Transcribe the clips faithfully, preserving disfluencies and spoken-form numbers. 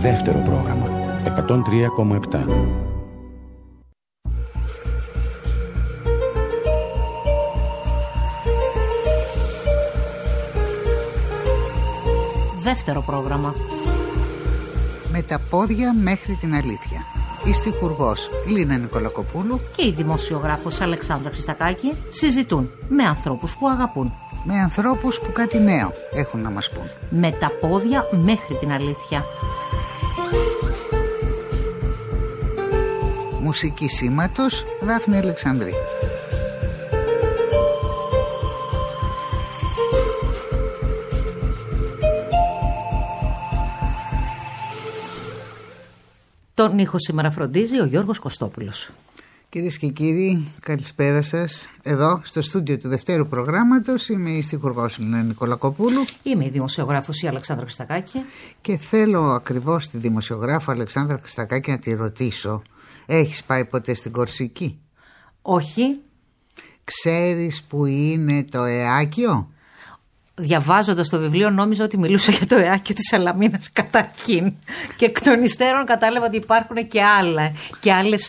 Δεύτερο πρόγραμμα εκατόν τρία κόμμα επτά. Δεύτερο πρόγραμμα. Με τα πόδια μέχρι την αλήθεια. Η στιχουργός Λίνα Νικολακοπούλου και η δημοσιογράφος Αλεξάνδρα Χριστακάκη συζητούν με ανθρώπους που αγαπούν. Με ανθρώπους που κάτι νέο έχουν να μας πούν. Με τα πόδια μέχρι την αλήθεια. Μουσική σήματος Δάφνη Αλεξανδρή. Τον ήχο σήμερα φροντίζει ο Γιώργος Κωστόπουλος. Κυρίες και κύριοι, καλησπέρα σας. Εδώ στο στούντιο του δευτέρου προγράμματος είμαι η στιχουργός Λίνα Νικολακοπούλου. Είμαι η δημοσιογράφος η Αλεξάνδρα Χριστακάκη. Και θέλω ακριβώς τη δημοσιογράφο Αλεξάνδρα Χριστακάκη να τη ρωτήσω: έχεις πάει ποτέ στην Κορσική? Όχι. Ξέρεις που είναι το Εάκιο? Διαβάζοντας το βιβλίο νόμιζα ότι μιλούσα για το Εάκιο της Σαλαμίνας καταρχήν και εκ των υστέρων κατάλαβα ότι υπάρχουν και, άλλα, και άλλες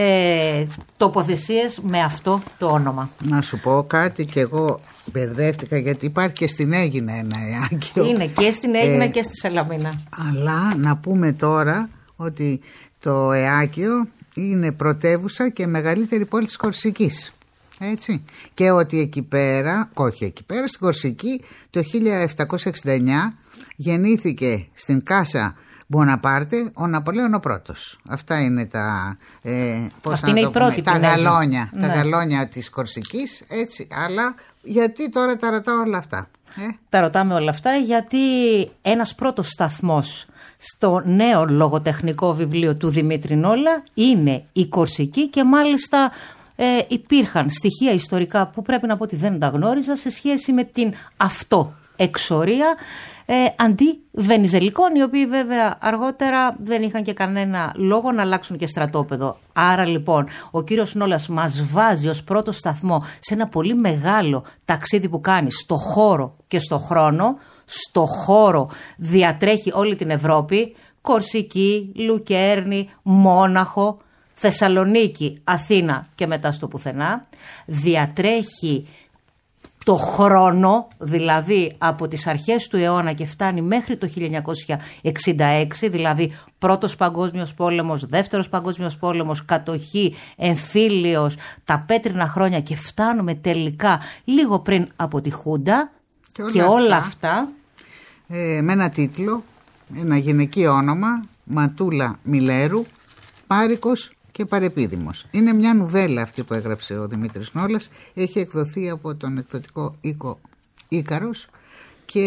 ε, τοποθεσίες με αυτό το όνομα. Να σου πω κάτι, και εγώ μπερδεύτηκα, γιατί υπάρχει και στην Αίγινα ένα Εάκιο. Είναι και στην Αίγινα ε, και στη Σαλαμίνα. Αλλά να πούμε τώρα ότι το Εάκιο είναι πρωτεύουσα και μεγαλύτερη πόλη της Κορσικής. Έτσι. Και ότι εκεί πέρα, όχι εκεί πέρα, στην Κορσική το χίλια επτακόσια εξήντα εννιά γεννήθηκε στην Κάσα Μποναπάρτε ο Ναπολέον ο πρώτος. Αυτά είναι τα, ε, πώς Αυτή είναι η πρώτη τα γαλόνια, ναι. τα γαλόνια της Κορσικής, έτσι. Αλλά γιατί τώρα τα ρωτάω όλα αυτά? Ε? Τα ρωτάμε όλα αυτά γιατί ένας πρώτος σταθμός στο νέο λογοτεχνικό βιβλίο του Δημήτρη Νόλα είναι η Κορσική, και μάλιστα Ε, υπήρχαν στοιχεία ιστορικά που πρέπει να πω ότι δεν τα γνώριζα σε σχέση με την αυτό εξορία ε, αντί Βενιζελικών, οι οποίοι βέβαια αργότερα δεν είχαν και κανένα λόγο να αλλάξουν και στρατόπεδο. Άρα λοιπόν ο κύριος Νόλας μας βάζει ως πρώτο σταθμό σε ένα πολύ μεγάλο ταξίδι που κάνει στο χώρο και στο χρόνο. Στο χώρο διατρέχει όλη την Ευρώπη, Κορσική, Λουκέρνη, Μόναχο, Θεσσαλονίκη, Αθήνα και μετά στο πουθενά. Διατρέχει το χρόνο, δηλαδή από τις αρχές του αιώνα και φτάνει μέχρι το χίλια εννιακόσια εξήντα έξι, δηλαδή πρώτος παγκόσμιος πόλεμος, δεύτερος παγκόσμιος πόλεμος, κατοχή, εμφύλιος, τα πέτρινα χρόνια, και φτάνουμε τελικά λίγο πριν από τη Χούντα και όλα, και όλα αυτά, αυτά ε, με ένα τίτλο, ένα γυναικείο όνομα, Ματούλα Μιλέρου, Πάρικος και Παρεπίδημος. Είναι μια νουβέλα αυτή που έγραψε ο Δημήτρης Νόλας. Έχει εκδοθεί από τον εκδοτικό οίκο Ίκαρος, και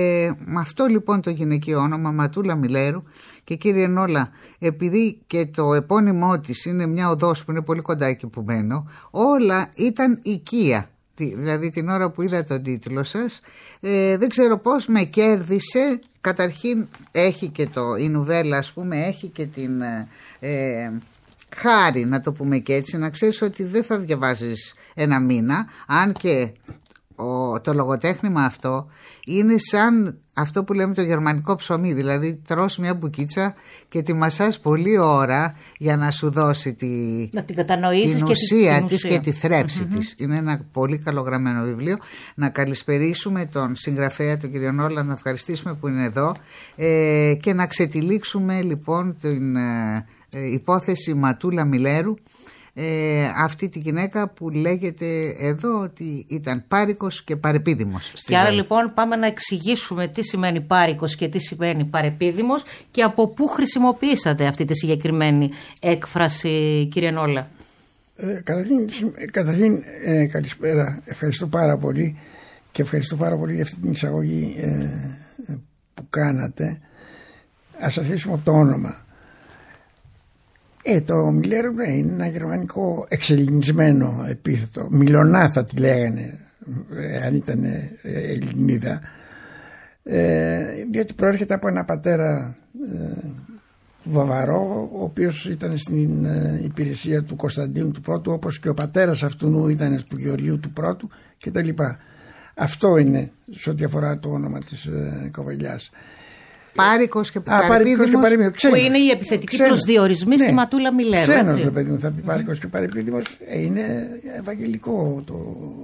με αυτό λοιπόν το γυναικείο όνομα, Ματούλα Μιλέρου. Και κύριε Νόλα, επειδή και το επώνυμό της είναι μια οδός που είναι πολύ κοντά εκεί που μένω, όλα ήταν οικία. Δηλαδή την ώρα που είδα τον τίτλο σας, ε, δεν ξέρω πώς με κέρδισε. Καταρχήν έχει και το, η νουβέλα, ας πούμε, έχει και την ε, χάρη, να το πούμε και έτσι, να ξέρεις ότι δεν θα διαβάζεις ένα μήνα, αν και ο, το λογοτέχνημα αυτό είναι σαν αυτό που λέμε το γερμανικό ψωμί, δηλαδή τρως μια μπουκίτσα και τη μασάς πολλή ώρα για να σου δώσει τη, να την κατανοήσεις την και ουσία την της ουσία. και τη θρέψη Mm-hmm. της. Είναι ένα πολύ καλογραμμένο βιβλίο. Να καλησπερίσουμε τον συγγραφέα, τον κύριο Νόλα, να ευχαριστήσουμε που είναι εδώ, ε, και να ξετυλίξουμε λοιπόν την ε, ε, υπόθεση Ματούλα Μιλέρου. Ε, αυτή τη γυναίκα που λέγεται εδώ ότι ήταν πάρικος και παρεπίδημος. Και άρα λοιπόν πάμε να εξηγήσουμε τι σημαίνει πάρικος και τι σημαίνει παρεπίδημος και από πού χρησιμοποιήσατε αυτή τη συγκεκριμένη έκφραση, κύριε Νόλα. Ε, καταρχήν, καταρχήν ε, καλησπέρα, ευχαριστώ πάρα πολύ και ευχαριστώ πάρα πολύ για αυτή την εισαγωγή ε, που κάνατε. Ας αρχίσουμε από το όνομα. Ε, το Μιλέρου είναι ένα γερμανικό εξελληνισμένο επίθετο. Μιλωνά θα τη λέγανε ε, αν ήταν ε, Ελληνίδα, ε, διότι προέρχεται από ένα πατέρα ε, Βαβαρό, ο οποίος ήταν στην ε, υπηρεσία του Κωνσταντίνου του Πρώτου, όπως και ο πατέρας αυτού ήταν του Γεωργίου του Πρώτου κτλ. Αυτό είναι σε ό,τι αφορά το όνομα της ε, κοπελιάς. Πάρικος και Παρεπίδημος. Που είναι οι επιθετικοί προσδιορισμοί ναι. στη Ματούλα Μιλέρου. Ξένος, ρε παιδί μου, θα πει Πάρικος mm-hmm. και Παρεπίδημος. Είναι ευαγγελικό το.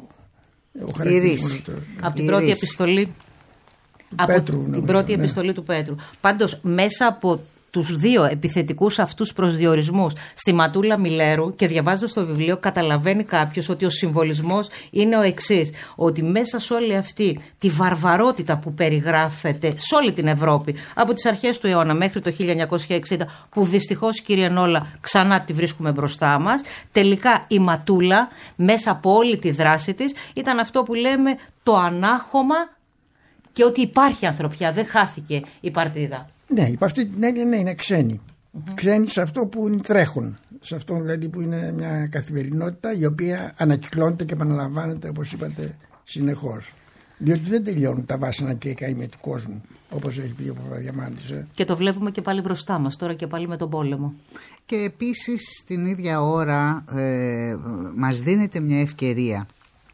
Η ρίση. Από την πρώτη επιστολή. Από Πέτρου, την νομίζω, πρώτη ναι. επιστολή του Πέτρου. Πάντως, μέσα από τους δύο επιθετικούς αυτούς προσδιορισμούς στη Ματούλα Μιλέρου, και διαβάζοντας το βιβλίο καταλαβαίνει κάποιος ότι ο συμβολισμός είναι ο εξής, ότι μέσα σε όλη αυτή τη βαρβαρότητα που περιγράφεται σε όλη την Ευρώπη από τις αρχές του αιώνα μέχρι το χίλια εννιακόσια εξήντα, που δυστυχώς, κύριε Νόλα, ξανά τη βρίσκουμε μπροστά μας, τελικά η Ματούλα μέσα από όλη τη δράση της ήταν αυτό που λέμε το ανάχωμα, και ότι υπάρχει ανθρωπιά, δεν χάθηκε η παρτίδα. Ναι, υπ' αυτή την έννοια ναι, είναι ξένοι. Mm-hmm. Ξένοι σε αυτό που τρέχουν. Σε αυτό δηλαδή που είναι μια καθημερινότητα η οποία ανακυκλώνεται και επαναλαμβάνεται, όπως είπατε, συνεχώς. Διότι δεν τελειώνουν τα βάσανα και οι καημοί του κόσμου, όπως έχει πει ο Παπαδιαμάντης. Ε. Και το βλέπουμε και πάλι μπροστά μας τώρα και πάλι με τον πόλεμο. Και επίσης την ίδια ώρα ε, μας δίνεται μια ευκαιρία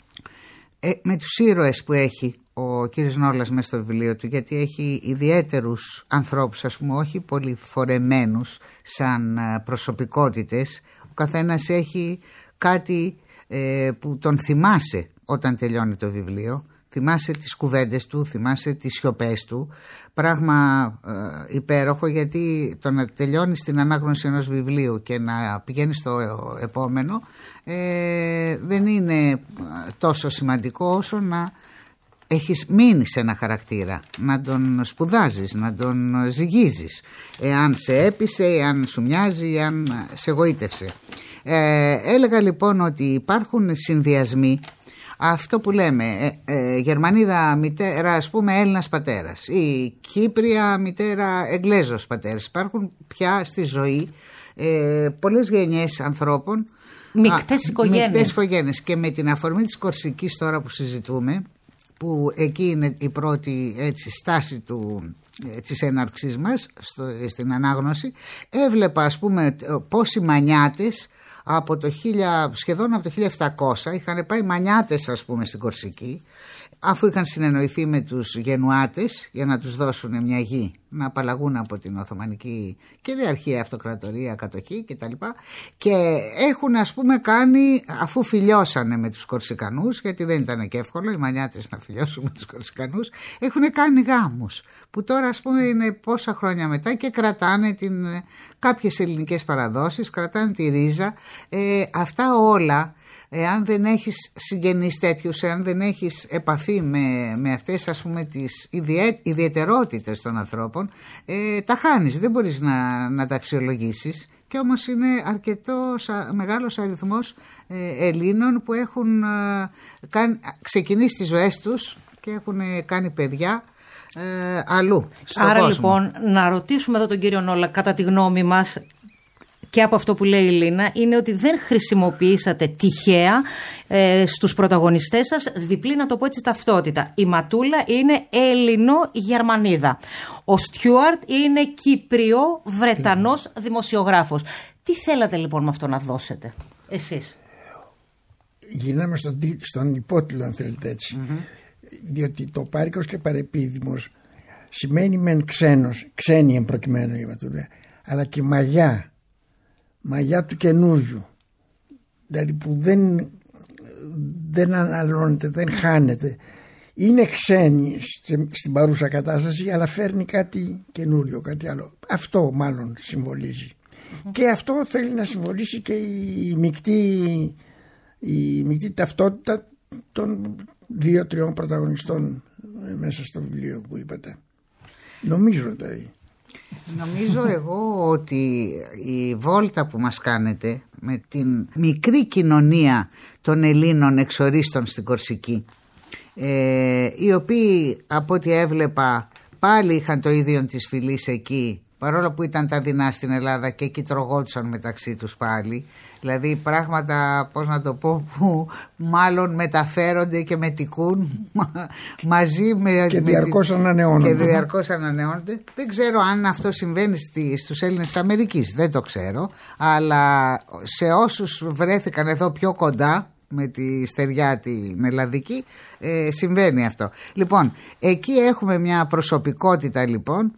ε, με τους ήρωες που έχει ο κύριος Νόλας μέσα στο βιβλίο του, γιατί έχει ιδιαίτερους ανθρώπους, ας πούμε, όχι πολύ φορεμένους σαν προσωπικότητες. Ο καθένας έχει κάτι ε, που τον θυμάσαι όταν τελειώνει το βιβλίο. Θυμάσαι τις κουβέντες του, θυμάσαι τις σιωπές του. Πράγμα ε, υπέροχο, γιατί το να τελειώνεις την ανάγνωση ενός βιβλίου και να πηγαίνεις στο επόμενο ε, δεν είναι τόσο σημαντικό όσο να έχεις μείνει σε ένα χαρακτήρα, να τον σπουδάζεις, να τον ζυγίζεις, εάν σε έπεισε, εάν σου μοιάζει, εάν σε εγωίτευσε. Ε, έλεγα λοιπόν ότι υπάρχουν συνδυασμοί, αυτό που λέμε ε, ε, Γερμανίδα μητέρα, ας πούμε, Έλληνας πατέρας, ή Κύπρια μητέρα, Εγγλέζος πατέρας. Υπάρχουν πια στη ζωή ε, πολλές γενιές ανθρώπων, μικτές οικογένειες. μικτές οικογένειες. Και με την αφορμή της Κορσικής τώρα που συζητούμε, που εκεί είναι η πρώτη έτσι, στάση του, της έναρξής μας στο, στην ανάγνωση, έβλεπα, ας πούμε, πόσοι μανιάτες από το χίλια, σχεδόν από το χίλια επτακόσια είχαν πάει μανιάτες, ας πούμε, στην Κορσική, αφού είχαν συνεννοηθεί με τους Γενουάτες για να τους δώσουν μια γη να απαλλαγούν από την Οθωμανική κυριαρχία, αυτοκρατορία, κατοχή κτλ. Και έχουν, ας πούμε, κάνει, αφού φιλιώσανε με τους Κορσικανούς, γιατί δεν ήταν και εύκολο οι μανιάτες να φιλιώσουν με τους Κορσικανούς, έχουν κάνει γάμους που τώρα, ας πούμε, είναι πόσα χρόνια μετά και κρατάνε την, κάποιες ελληνικές παραδόσεις, κρατάνε τη ρίζα. Ε, αυτά όλα, εάν δεν έχεις συγγενείς τέτοιους, εάν δεν έχεις επαφή με, με αυτές, ας πούμε, τις ιδιαι, ιδιαιτερότητες των ανθρώπων, ε, τα χάνεις, δεν μπορείς να, να τα αξιολογήσεις. Και όμως είναι αρκετός μεγάλος αριθμός ε, Ελλήνων που έχουν ε, καν, ξεκινήσει τις ζωές τους και έχουν ε, κάνει παιδιά ε, αλλού στον Άρα κόσμο. Λοιπόν, να ρωτήσουμε εδώ τον κύριο Νόλα, κατά τη γνώμη μας, και από αυτό που λέει η Λίνα, είναι ότι δεν χρησιμοποιήσατε τυχαία ε, στους πρωταγωνιστές σας διπλή, να το πω έτσι, ταυτότητα. Η Ματούλα είναι Ελληνο-Γερμανίδα. Ο Στιούαρτ είναι Κύπριο-Βρετανός δημοσιογράφος. Τι θέλατε λοιπόν με αυτό να δώσετε εσείς? Γυρνάμε στον, στον υπότιτλο, αν θέλετε έτσι. Mm-hmm. Διότι το Πάρικος και Παρεπίδημος σημαίνει μεν ξένος, ξένη εν προκειμένου η Ματούλα, αλλά και μαγιά. Μαγιά του καινούριου, δηλαδή που δεν, δεν αναλώνεται, δεν χάνεται. Είναι ξένη στην παρούσα κατάσταση, αλλά φέρνει κάτι καινούριο, κάτι άλλο. Αυτό μάλλον συμβολίζει. Mm-hmm. Και αυτό θέλει να συμβολήσει και η μεικτή, η μεικτή ταυτότητα των δύο-τριών πρωταγωνιστών μέσα στο βιβλίο που είπατε. Νομίζω δηλαδή. Νομίζω εγώ ότι η βόλτα που μας κάνετε με την μικρή κοινωνία των Ελλήνων εξορίστων στην Κορσική, ε, οι οποίοι από ό,τι έβλεπα πάλι είχαν το ίδιο της φυλής εκεί, παρόλο που ήταν τα δεινά στην Ελλάδα και εκεί τρογόντουσαν μεταξύ τους πάλι, δηλαδή πράγματα, πώς να το πω, που μάλλον μεταφέρονται και μετικούν μαζί με, και με διαρκώς τη... ανανεώνονται. Και διαρκώς ανανεώνονται. Δεν ξέρω αν αυτό συμβαίνει στη, στους Έλληνες της Αμερικής, δεν το ξέρω, αλλά σε όσους βρέθηκαν εδώ πιο κοντά με τη στεριά την ελλαδική, ε, συμβαίνει αυτό. Λοιπόν, εκεί έχουμε μια προσωπικότητα λοιπόν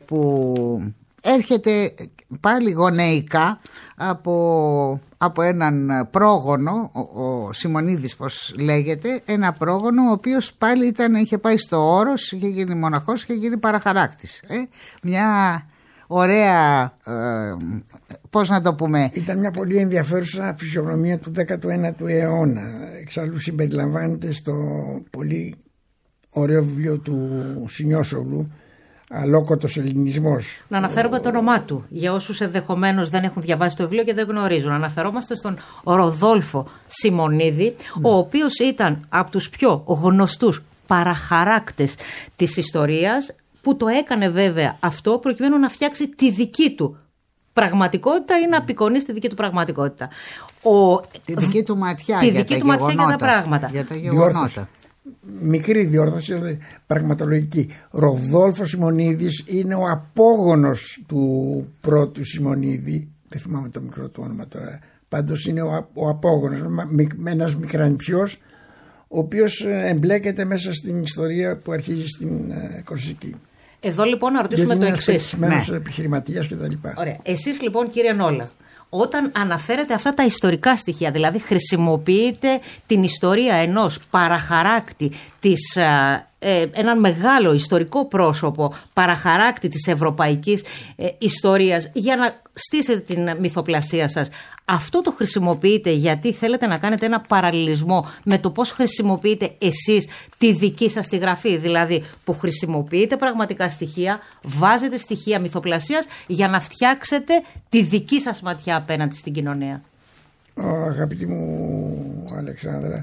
που έρχεται πάλι γονεϊκά από, από έναν πρόγονο, ο, ο Σιμονίδης πως λέγεται, ένα πρόγονο ο οποίος πάλι ήταν, είχε πάει στο Όρος, είχε γίνει μοναχός, είχε γίνει παραχαράκτης. Ε? Μια ωραία, ε, πώς να το πούμε... Ήταν μια πολύ ενδιαφέρουσα φυσιογνωμία του δέκατου ένατου αιώνα. Εξάλλου συμπεριλαμβάνεται στο πολύ ωραίο βιβλίο του Σινιώσογλου, Αλόκοτος Ελληνισμός. Να αναφέρουμε το όνομά του για όσους ενδεχομένως δεν έχουν διαβάσει το βιβλίο και δεν γνωρίζουν. Αναφερόμαστε στον Ροδόλφο Σιμονίδη, mm. ο οποίος ήταν από τους πιο γνωστούς παραχαράκτες της ιστορίας, που το έκανε βέβαια αυτό προκειμένου να φτιάξει τη δική του πραγματικότητα ή να απεικονίσει τη δική του πραγματικότητα. Ο... Τη δική του ματιά, τη για, δική τα του ματιά για τα πράγματα. Για τα γεγονότα. Μικρή διόρθωση, πραγματολογική. Ροδόλφος Σιμονίδης είναι ο απόγονος του πρώτου Σιμονίδη. Δεν θυμάμαι το μικρό του όνομα τώρα. Πάντως είναι ο, ο απόγονος, με ένας μικρανιψιός, ο οποίος εμπλέκεται μέσα στην ιστορία που αρχίζει στην uh, Κορσική. Εδώ λοιπόν να ρωτήσουμε το εξής. Είναι ένας επιχειρηματίας κτλ. Ωραία. Εσείς λοιπόν, κύριε Νόλα, όταν αναφέρετε αυτά τα ιστορικά στοιχεία, δηλαδή χρησιμοποιείτε την ιστορία ενός παραχαράκτη, της, ε, έναν μεγάλο ιστορικό πρόσωπο, παραχαράκτη της ευρωπαϊκής ε, ιστορίας, για να στήσετε την μυθοπλασία σας. Αυτό το χρησιμοποιείτε γιατί θέλετε να κάνετε ένα παραλληλισμό με το πώς χρησιμοποιείτε εσείς τη δική σας τη γραφή, δηλαδή που χρησιμοποιείτε πραγματικά στοιχεία, βάζετε στοιχεία μυθοπλασίας για να φτιάξετε τη δική σας ματιά απέναντι στην κοινωνία. Ο, αγαπητή μου Αλεξάνδρα,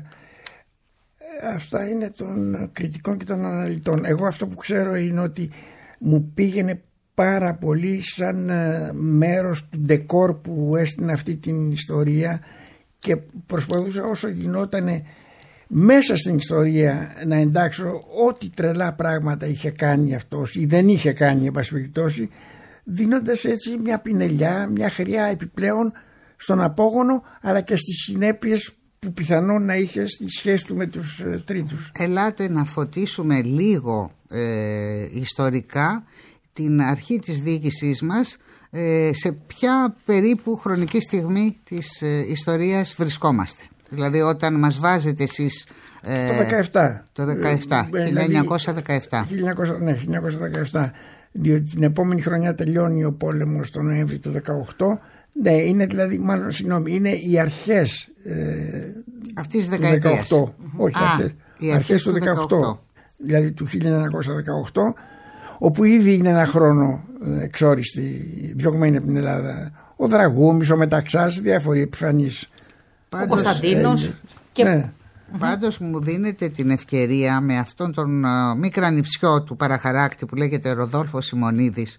αυτά είναι των κριτικών και των αναλυτών. Εγώ αυτό που ξέρω είναι ότι μου πήγαινε πάρα πολύ σαν μέρος του ντεκόρ που έστεινε αυτή την ιστορία και προσπαθούσα όσο γινόταν μέσα στην ιστορία να εντάξω ό,τι τρελά πράγματα είχε κάνει αυτός ή δεν είχε κάνει, εν πάση περιπτώσει, δίνοντας έτσι μια πινελιά, μια χρειά επιπλέον στον απόγονο, αλλά και στις συνέπειες που πιθανόν να είχε στη σχέση του με τους ε, τρίτους. Ελάτε να φωτίσουμε λίγο ε, ιστορικά την αρχή της διοίκησής μας, ε, σε ποια περίπου χρονική στιγμή της ε, ιστορίας βρισκόμαστε. Δηλαδή όταν μας βάζετε εσείς ε, το δεκαεπτά, το δεκαεπτά, ε, χίλια εννιακόσια δεκαεπτά. χίλια εννιακόσια δεκαεπτά, διότι την επόμενη χρονιά τελειώνει ο πόλεμος τον Νοέμβρη του δεκαοκτώ. Ναι, είναι δηλαδή, μάλλον συγγνώμη, είναι οι αρχές ε, αυτής της δεκαετίας. Όχι, Α, αρχές, αρχές, αρχές του δεκαοκτώ, δεκαοκτώ, δηλαδή του χίλια εννιακόσια δεκαοκτώ, όπου ήδη είναι ένα χρόνο εξόριστη, διωγμένη από την Ελλάδα, ο Δραγούμης, ο Μεταξάς, διάφοροι επιφανείς. Ο Κωνσταντίνος. Ε, και... ναι. Πάντως μου δίνεται την ευκαιρία με αυτόν τον uh, μικρανιψιό του παραχαράκτη που λέγεται Ροδόλφο Σιμονίδης.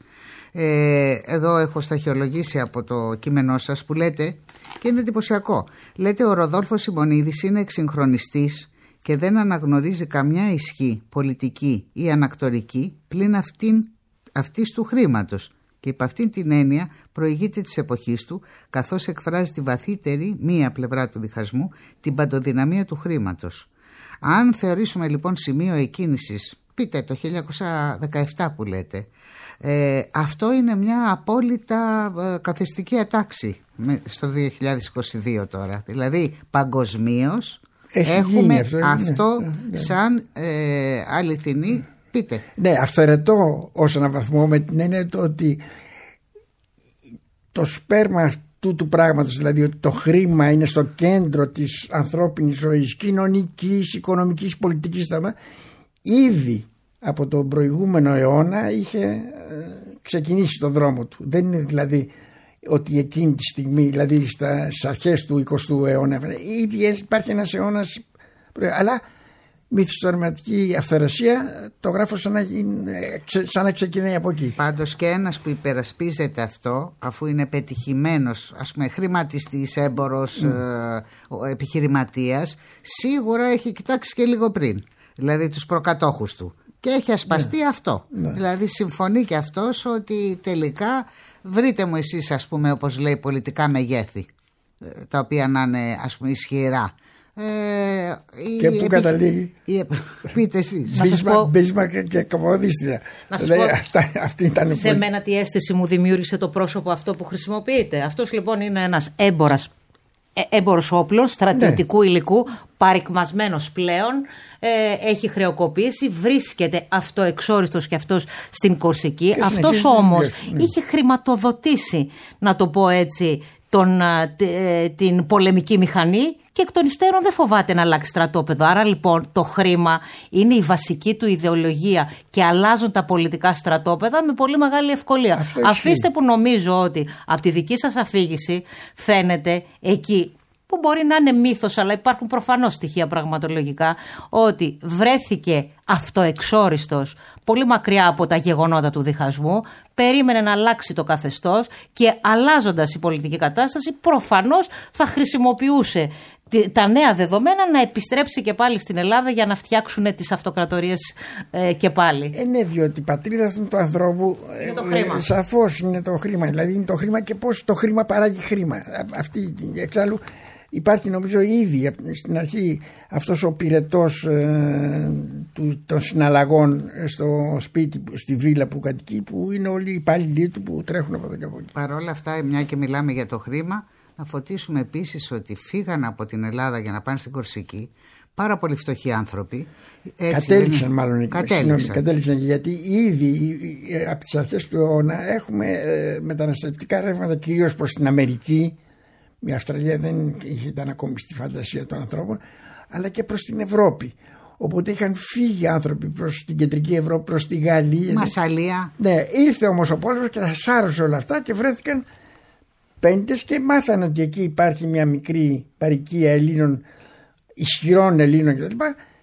Ε, εδώ έχω σταχυολογήσει από το κείμενό σας που λέτε, και είναι εντυπωσιακό. Λέτε ο Ροδόλφος Σιμονίδης είναι εξυγχρονιστής και δεν αναγνωρίζει καμιά ισχύ πολιτική ή ανακτορική πλην αυτήν, αυτής του χρήματος, και υπ' αυτήν την έννοια προηγείται της εποχής του, καθώς εκφράζει τη βαθύτερη μία πλευρά του διχασμού, την παντοδυναμία του χρήματος. Αν θεωρήσουμε λοιπόν σημείο εκκίνησης, πείτε το χίλια εννιακόσια δεκαεπτά που λέτε, ε, αυτό είναι μια απόλυτα ε, καθιστική ατάξη στο δύο χιλιάδες είκοσι δύο τώρα. Δηλαδή παγκοσμίως έχουμε αυτό, αυτό ναι, ναι. σαν ε, αληθινή. Πείτε. Ναι, αυθαιρετό ως έναν βαθμό, με την έννοια το ότι το σπέρμα αυτού του πράγματος, δηλαδή ότι το χρήμα είναι στο κέντρο της ανθρώπινης ζωής, κοινωνικής, οικονομικής, πολιτικής, ήδη από τον προηγούμενο αιώνα είχε ξεκινήσει τον δρόμο του. Δεν είναι δηλαδή ότι εκείνη τη στιγμή, δηλαδή στις αρχές του εικοστού αιώνα, ήδη υπάρχει ένας αιώνας, αλλά μυθιστορηματική αυθαιρεσία το γράφω σαν να, γίνει, σαν να ξεκινάει από εκεί. Πάντως και ένας που υπερασπίζεται αυτό, αφού είναι πετυχημένος, ας πούμε, χρηματιστής, έμπορος, mm. ε, επιχειρηματίας, σίγουρα έχει κοιτάξει και λίγο πριν, δηλαδή τους προκατόχους του, και έχει ασπαστεί ναι. αυτό. Ναι. Δηλαδή συμφωνεί και αυτός ότι τελικά βρείτε μου εσείς, ας πούμε, όπως λέει, πολιτικά μεγέθη, τα οποία να είναι, ας πούμε, ισχυρά. Ε, και πού επι... καταλήγει? Πείτε εσείς. Μπίσμα και, και Καποδίστρια. Αυτή ήταν σε μένα τι αίσθηση μου δημιούργησε το πρόσωπο αυτό που χρησιμοποιείται. Αυτός λοιπόν είναι ένας έμπορας, έμπορος όπλων, στρατιωτικού ναι. υλικού, παρικμασμένος πλέον, ε, έχει χρεοκοπήσει, βρίσκεται αυτοεξόριστος και αυτός στην Κορσική. Και αυτός όμως ναι. είχε χρηματοδοτήσει, να το πω έτσι, τον, την πολεμική μηχανή και εκ των υστέρων δεν φοβάται να αλλάξει στρατόπεδο. Άρα λοιπόν το χρήμα είναι η βασική του ιδεολογία και αλλάζουν τα πολιτικά στρατόπεδα με πολύ μεγάλη ευκολία. Αυτό Αφήστε που νομίζω ότι από τη δική σας αφήγηση φαίνεται εκεί, που μπορεί να είναι μύθος, αλλά υπάρχουν προφανώς στοιχεία πραγματολογικά, ότι βρέθηκε αυτοεξόριστος πολύ μακριά από τα γεγονότα του διχασμού, περίμενε να αλλάξει το καθεστώς και αλλάζοντας η πολιτική κατάσταση προφανώς θα χρησιμοποιούσε τα νέα δεδομένα να επιστρέψει και πάλι στην Ελλάδα για να φτιάξουν τις αυτοκρατορίες ε, και πάλι. Ε, ναι, διότι η πατρίδα του ανθρώπου είναι το χρήμα. Ε, σαφώς είναι το χρήμα. Δηλαδή είναι το χρήμα και πώς το χρήμα παράγει χρήμα. Αυτή, εξάλλου υπάρχει νομίζω ήδη στην αρχή αυτός ο πυρετός ε, του, των συναλλαγών στο σπίτι, στη βίλα που κατοικεί, που είναι όλοι οι υπάλληλοι του που τρέχουν από εδώ και από εκεί. Παρ' όλα αυτά, μια και μιλάμε για το χρήμα, να φωτίσουμε επίσης ότι φύγαν από την Ελλάδα για να πάνε στην Κορσική πάρα πολύ φτωχοί άνθρωποι. Έτσι, κατέληξαν δεν... μάλλον. Κατέληξαν. Κατέληξαν γιατί ήδη από τις αρχές του αιώνα έχουμε ε, μεταναστευτικά ρεύματα κυρίως προς την Αμερική. Η Αυστραλία δεν ήταν ακόμη στη φαντασία των ανθρώπων, αλλά και προς την Ευρώπη. Οπότε είχαν φύγει άνθρωποι προς την κεντρική Ευρώπη, προς τη Γαλλία. Μασσαλία. Ναι, ήρθε όμως ο πόλεμος και τα σάρωσε όλα αυτά και βρέθηκαν πέντες και μάθανε ότι εκεί υπάρχει μια μικρή παροικία Ελλήνων, ισχυρών Ελλήνων κτλ.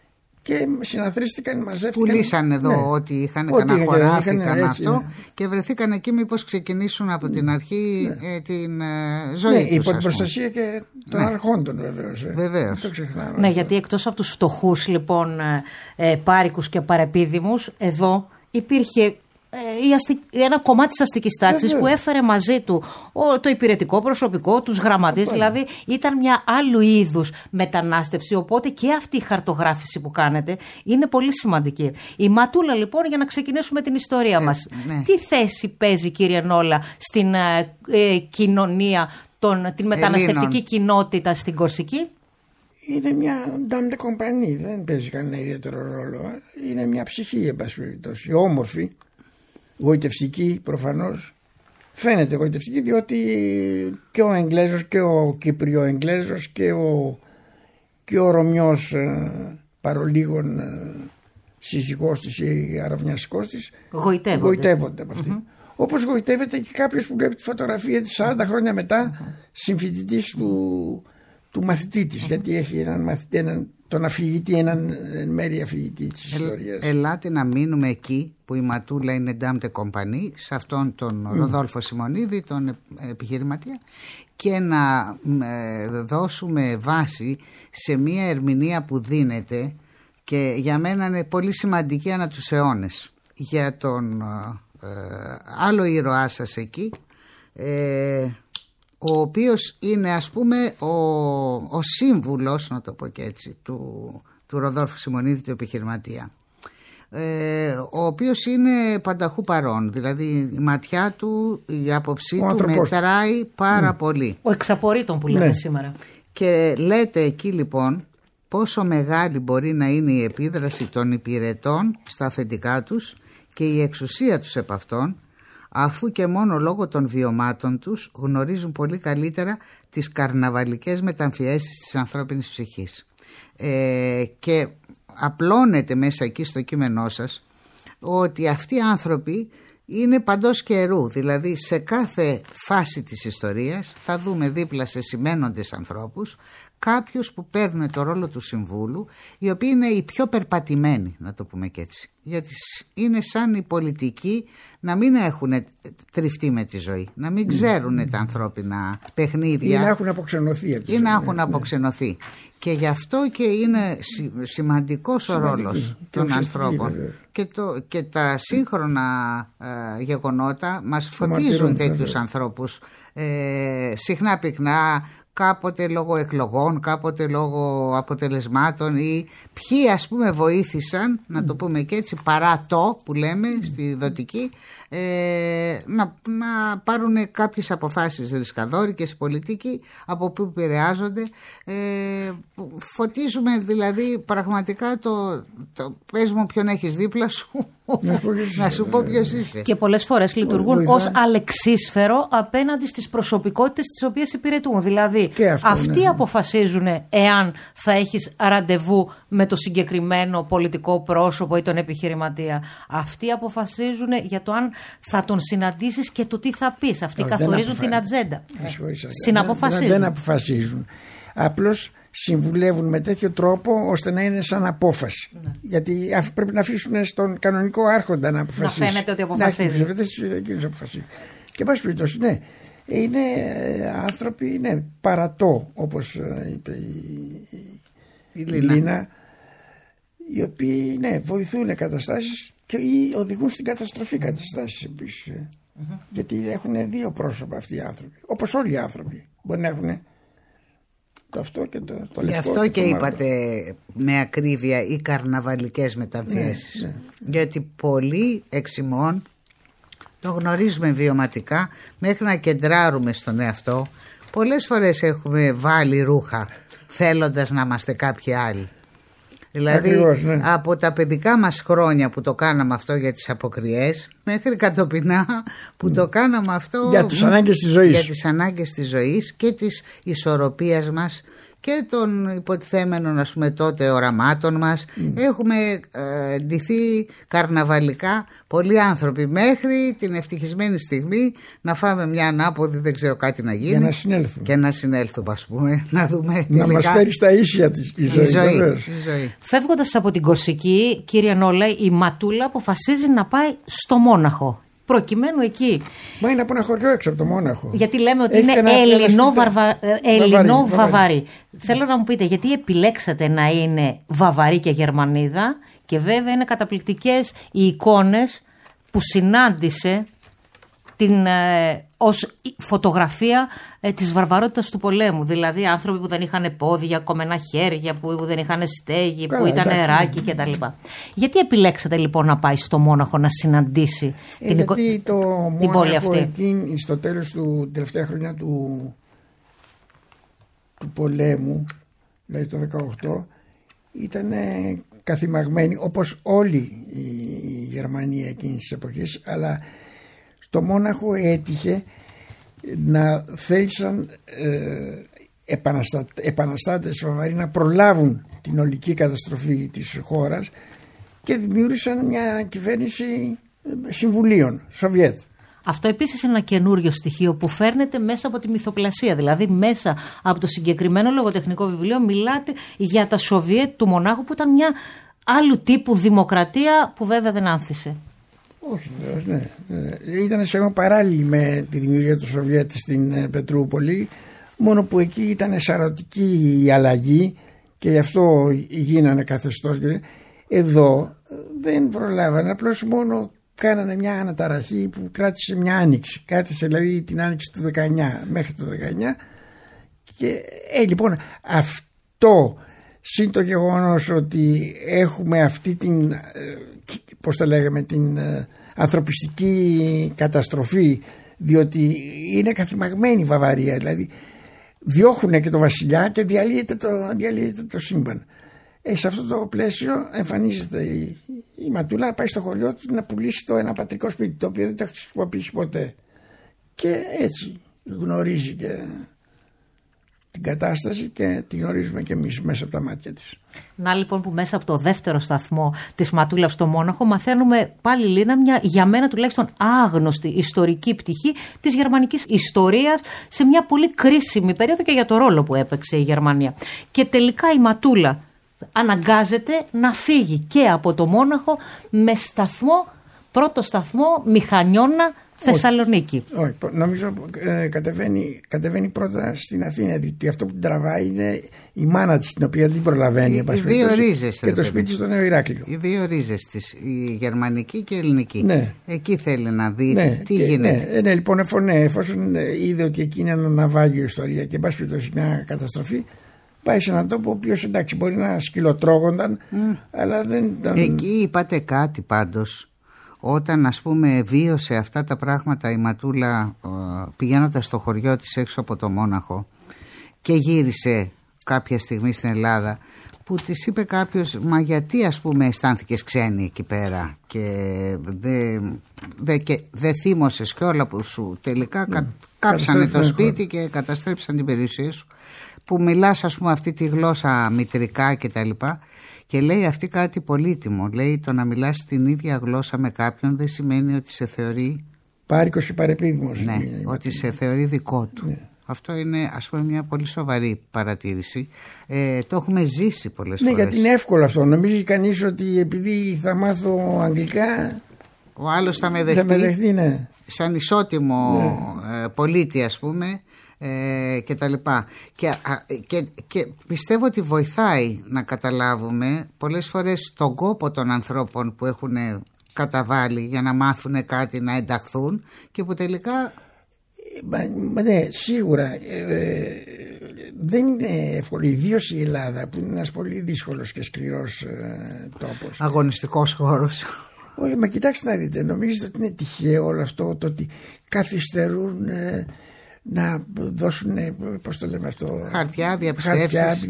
Και συναθρίστηκαν, μαζεύτηκαν. Πουλήσαν εδώ ναι. ό,τι είχαν, καναχωράφηκαν αυτό ναι. και βρεθήκαν εκεί μήπως ξεκινήσουν από την αρχή ναι. ε, την ε, ζωή ναι, τους. Υπό την προστασία και των ναι. αρχόντων βεβαίως. Ε. Βεβαίως. Το ξεχνάμε. Ναι, γιατί εκτός από τους φτωχούς λοιπόν ε, πάρικους και παρεπίδημους, εδώ υπήρχε η αστι... ένα κομμάτι της αστικής τάξης που έφερε μαζί του το υπηρετικό προσωπικό, τους γραμματείς, δηλαδή ήταν μια άλλου είδους μετανάστευση, οπότε και αυτή η χαρτογράφηση που κάνετε είναι πολύ σημαντική. Η Ματούλα λοιπόν, για να ξεκινήσουμε την ιστορία ε, μας, ναι. τι θέση παίζει κύριε Νόλα στην ε, ε, κοινωνία, τον, την μεταναστευτική Ελλήνων. Κοινότητα στην Κορσική? Είναι μια dame de compagnie, δεν παίζει κανένα ιδιαίτερο ρόλο. Είναι μια ψυχή, εν πάση περιπτώσει, όμορφη, γοητευτική προφανώς. Φαίνεται γοητευτική διότι και ο Εγγλέζος και ο Κύπριο Εγγλέζος και ο, και ο Ρωμιός ε, παρολίγων ε, σύζυγός της ή αραβιασικός της γοητεύονται, γοητεύονται από αυτή. Mm-hmm. Όπως γοητεύεται και κάποιος που βλέπει τη φωτογραφία της σαράντα χρόνια μετά mm-hmm. συμφοιτητής του, του μαθητή της, mm-hmm. γιατί έχει έναν μαθητή, έναν, τον αφηγητή, έναν μέρη αφηγητή της ε, ιστορίας. Ελάτε να μείνουμε εκεί που η Ματούλα είναι dame de compagnie, σε αυτόν τον mm. Ροδόλφο Σιμονίδη, τον επιχειρηματία, και να ε, δώσουμε βάση σε μια ερμηνεία που δίνεται και για μένα είναι πολύ σημαντική ανά τους αιώνες, για τον ε, άλλο ήρωά σας εκεί, ε, ο οποίος είναι ας πούμε ο, ο σύμβουλος, να το πω και έτσι, του, του Ροδόλφου Σιμονίδη, του επιχειρηματία, ε, ο οποίος είναι πανταχού παρόν, δηλαδή η ματιά του, η άποψή ο του μετράει πάρα mm. πολύ. Ο εξαπορρίτων που λέμε ναι. σήμερα. Και λέτε εκεί λοιπόν πόσο μεγάλη μπορεί να είναι η επίδραση των υπηρετών στα αφεντικά τους και η εξουσία τους επ' αυτών, αφού και μόνο λόγω των βιωμάτων τους γνωρίζουν πολύ καλύτερα τις καρναβαλικές μεταμφιέσεις της ανθρώπινης ψυχής. Ε, και απλώνεται μέσα εκεί στο κείμενό σας ότι αυτοί οι άνθρωποι είναι παντός καιρού, δηλαδή σε κάθε φάση της ιστορίας θα δούμε δίπλα σε σημαίνοντες ανθρώπους κάποιους που παίρνουν το ρόλο του συμβούλου, οι οποίοι είναι οι πιο περπατημένοι, να το πούμε και έτσι. Γιατί είναι σαν οι πολιτικοί να μην έχουν τριφτεί με τη ζωή, να μην ξέρουν mm. τα ανθρώπινα παιχνίδια. Ή να έχουν αποξενωθεί. Ή να έχουν ναι. αποξενωθεί. Και γι' αυτό και είναι σημαντικός ο ρόλος των ανθρώπων. Και, το, και τα σύγχρονα ε, γεγονότα μας φωτίζουν τέτοιους ανθρώπους. Ε, συχνά πυκνά κάποτε λόγω εκλογών, κάποτε λόγω αποτελεσμάτων, ή ποιοι ας πούμε βοήθησαν, να το πούμε και έτσι, παρά το που λέμε στη δοτική, ε, να, να πάρουν κάποιες αποφάσεις ρισκαδόρικες πολιτικοί, από που επηρεάζονται. Ε, φωτίζουμε δηλαδή πραγματικά το, το πες μου ποιον έχεις δίπλα σου, να σου πω ποιος είσαι. Και πολλές φορές λειτουργούν ως αλεξίσφαιρο απέναντι στις προσωπικότητες τις οποίες υπηρετούν. Δηλαδή αυτό, αυτοί ναι. αποφασίζουν εάν θα έχεις ραντεβού με το συγκεκριμένο πολιτικό πρόσωπο ή τον επιχειρηματία. Αυτοί αποφασίζουν για το αν θα τον συναντήσεις και το τι θα πεις. Αυτοί Όχι, καθορίζουν την ατζέντα. Συναποφασίζουν. Δεν, δεν αποφασίζουν. Απλώς συμβουλεύουν με τέτοιο τρόπο ώστε να είναι σαν απόφαση. Ναι. Γιατί πρέπει να αφήσουν στον κανονικό άρχοντα να αποφασίσει. Να φαίνεται ότι αποφασίζει. Να εκείνος αποφασίζει. Και πάση περιπτώσει, ναι, είναι άνθρωποι, ναι, παρατώ, όπως είπε η, η, η Λίνα. Λίνα, οι οποίοι, ναι, βοηθούν καταστάσεις και ή οδηγούν στην καταστροφή καταστάσεις επίσης. Mm-hmm. Γιατί έχουν δύο πρόσωπα αυτοί οι άνθρωποι. Όπως όλοι οι άνθρωποι μπορεί να έχουν το αυτό και το, το λευκό. Γι' αυτό και, και το είπατε με ακρίβεια οι καρναβαλικές μεταμφιέσεις. Ναι, ναι. Γιατί πολλοί εξημών το γνωρίζουμε βιωματικά, μέχρι να κεντράρουμε στον εαυτό. Πολλές φορές έχουμε βάλει ρούχα θέλοντας να είμαστε κάποιοι άλλοι. Δηλαδή ακριβώς, ναι. Από τα παιδικά μας χρόνια που το κάναμε αυτό για τις αποκριές, μέχρι κατοπινά που mm. το κάναμε αυτό για τις ανάγκες της ζωής, για τις ανάγκες της ζωής και της ισορροπίας μας και των υποτιθέμενων, ας πούμε, τότε οραμάτων μας. Mm. Έχουμε ε, ντυθεί καρναβαλικά πολλοί άνθρωποι μέχρι την ευτυχισμένη στιγμή να φάμε μια ανάποδη, δεν ξέρω, κάτι να γίνει για να συνέλθουμε και να συνέλθουμε, ας πούμε, να δούμε να τελικά μας φέρει στα ίσια της η ζωή, η ζωή, η ζωή. Φεύγοντας από την Κορσική, κύριε Νόλα, η Ματούλα αποφασίζει να πάει στο Μόναχο, προκειμένου εκεί. Μα είναι από ένα χωριό έξω από το Μόναχο. Γιατί λέμε ότι έχει είναι Ελληνό-Βαβαρή. Mm. Θέλω να μου πείτε, γιατί επιλέξατε να είναι Βαβαρή και Γερμανίδα, και βέβαια είναι καταπληκτικές οι εικόνες που συνάντησε την, ε, ως φωτογραφία ε, της βαρβαρότητας του πολέμου. Δηλαδή άνθρωποι που δεν είχαν πόδια, κομμένα χέρια, που δεν είχαν στέγη, καλά, που ήταν νεράκι κτλ. Γιατί επιλέξατε λοιπόν να πάει στο Μόναχο να συναντήσει ε, την, γιατί εικο... το την πόλη αυτή? Εκείνη, στο τέλος του τελευταία χρονιά του, του πολέμου, δηλαδή το δεκαοκτώ, ήταν καθημαγμένη όπως όλη η, η Γερμανία εκείνης της εποχής, αλλά στο Μόναχο έτυχε να θέλησαν ε, επαναστά, επαναστάτες Βαβαροί να προλάβουν την ολική καταστροφή της χώρας και δημιούργησαν μια κυβέρνηση συμβουλίων, Σοβιέτ. Αυτό επίσης είναι ένα καινούριο στοιχείο που φέρνεται μέσα από τη μυθοπλασία. Δηλαδή μέσα από το συγκεκριμένο λογοτεχνικό βιβλίο μιλάτε για τα Σοβιέτ του Μονάχου, που ήταν μια άλλου τύπου δημοκρατία που βέβαια δεν άνθησε. Όχι βεβαίως, ναι. Ήταν σχεδόν παράλληλη με τη δημιουργία του Σοβιέτ στην Πετρούπολη, μόνο που εκεί ήταν σαρωτική η αλλαγή και γι' αυτό γίνανε καθεστώς. Εδώ δεν προλάβανε, απλώς μόνο κάνανε μια αναταραχή που κράτησε μια άνοιξη. Κράτησε δηλαδή την άνοιξη του δεκαεννιά μέχρι το δεκαεννιά. Και ε, λοιπόν αυτό συν το γεγονός ότι έχουμε αυτή την, πώς το λέγαμε, την ανθρωπιστική καταστροφή, διότι είναι καθημαγμένη η Βαβαρία, δηλαδή διώχουν και το βασιλιά και διαλύεται το, διαλύεται το σύμπαν. Ε, σε αυτό το πλαίσιο εμφανίζεται η, η Ματούλα να πάει στο χωριό του να πουλήσει το ένα πατρικό σπίτι, το οποίο δεν το έχει χρησιμοποιήσει ποτέ, και έτσι γνωρίζει και την κατάσταση και τη γνωρίζουμε και εμείς μέσα από τα μάτια της. Να λοιπόν που μέσα από το δεύτερο σταθμό της Ματούλας στο Μόναχο μαθαίνουμε πάλι, Λίνα, μια για μένα τουλάχιστον άγνωστη ιστορική πτυχή της γερμανικής ιστορίας σε μια πολύ κρίσιμη περίοδο και για το ρόλο που έπαιξε η Γερμανία. Και τελικά η Ματούλα αναγκάζεται να φύγει και από το Μόναχο με σταθμό, πρώτο σταθμό Μηχανιώνα, Θεσσαλονίκη. Όχι, νομίζω ε, κατεβαίνει, κατεβαίνει πρώτα στην Αθήνα, διότι αυτό που την τραβάει είναι η μάνα της, την οποία δεν προλαβαίνει. Οι, οι δύο ρίζες. Και το σπίτι στο Νέο Ηράκλειο. Οι δύο ρίζες της, η γερμανική και η ελληνική. Ναι. Εκεί θέλει να δει ναι, τι και, γίνεται. Ναι, ναι, λοιπόν, ναι, εφόσον είδε ότι εκεί είναι ένα ναυάγιο ιστορία και εν πάση περιπτώσει μια καταστροφή, πάει σε έναν τόπο ο οποίος, εντάξει, μπορεί να σκυλοτρώγονταν, mm. αλλά δεν ήταν... Εκεί είπατε κάτι πάντως. Όταν, ας πούμε, βίωσε αυτά τα πράγματα η Ματούλα πηγαίνοντας στο χωριό της έξω από το Μόναχο και γύρισε κάποια στιγμή στην Ελλάδα, που της είπε κάποιος, μα γιατί, ας πούμε, αισθάνθηκες ξένη εκεί πέρα και δεν δε, δε θύμωσες και όλα που σου τελικά mm. κα, κάψανε το σπίτι και καταστρέψαν την περιουσία σου, που μιλάς, ας πούμε, αυτή τη γλώσσα μητρικά και τα λοιπά. Και λέει αυτή κάτι πολύτιμο. Λέει, το να μιλάς την ίδια γλώσσα με κάποιον δεν σημαίνει ότι σε θεωρεί πάρικος και παρεπίδημος. Ναι, είναι, ότι είναι. σε θεωρεί δικό του. Ναι. Αυτό είναι, ας πούμε, μια πολύ σοβαρή παρατήρηση. Ε, το έχουμε ζήσει πολλές ναι, φορές. Ναι, γιατί είναι εύκολο αυτό. Νομίζει κανείς ότι επειδή θα μάθω αγγλικά, ο άλλος θα με δεχτεί, θα με δεχτεί ναι. σαν ισότιμο ναι. πολίτη, ας πούμε. Ε, και τα λοιπά και, και, και πιστεύω ότι βοηθάει να καταλάβουμε πολλές φορές τον κόπο των ανθρώπων που έχουν καταβάλει για να μάθουν κάτι, να ενταχθούν και που τελικά μα, ναι, σίγουρα ε, δεν είναι εύκολο, ιδίως η Ελλάδα που είναι ένας πολύ δύσκολος και σκληρός ε, τόπος, αγωνιστικός χώρος. Όχι, μα κοιτάξτε να δείτε, νομίζετε ότι είναι τυχαίο όλο αυτό το ότι καθυστερούν ε, να δώσουν, πώς το λέμε αυτό, χαρτιά, διαψεύσεις.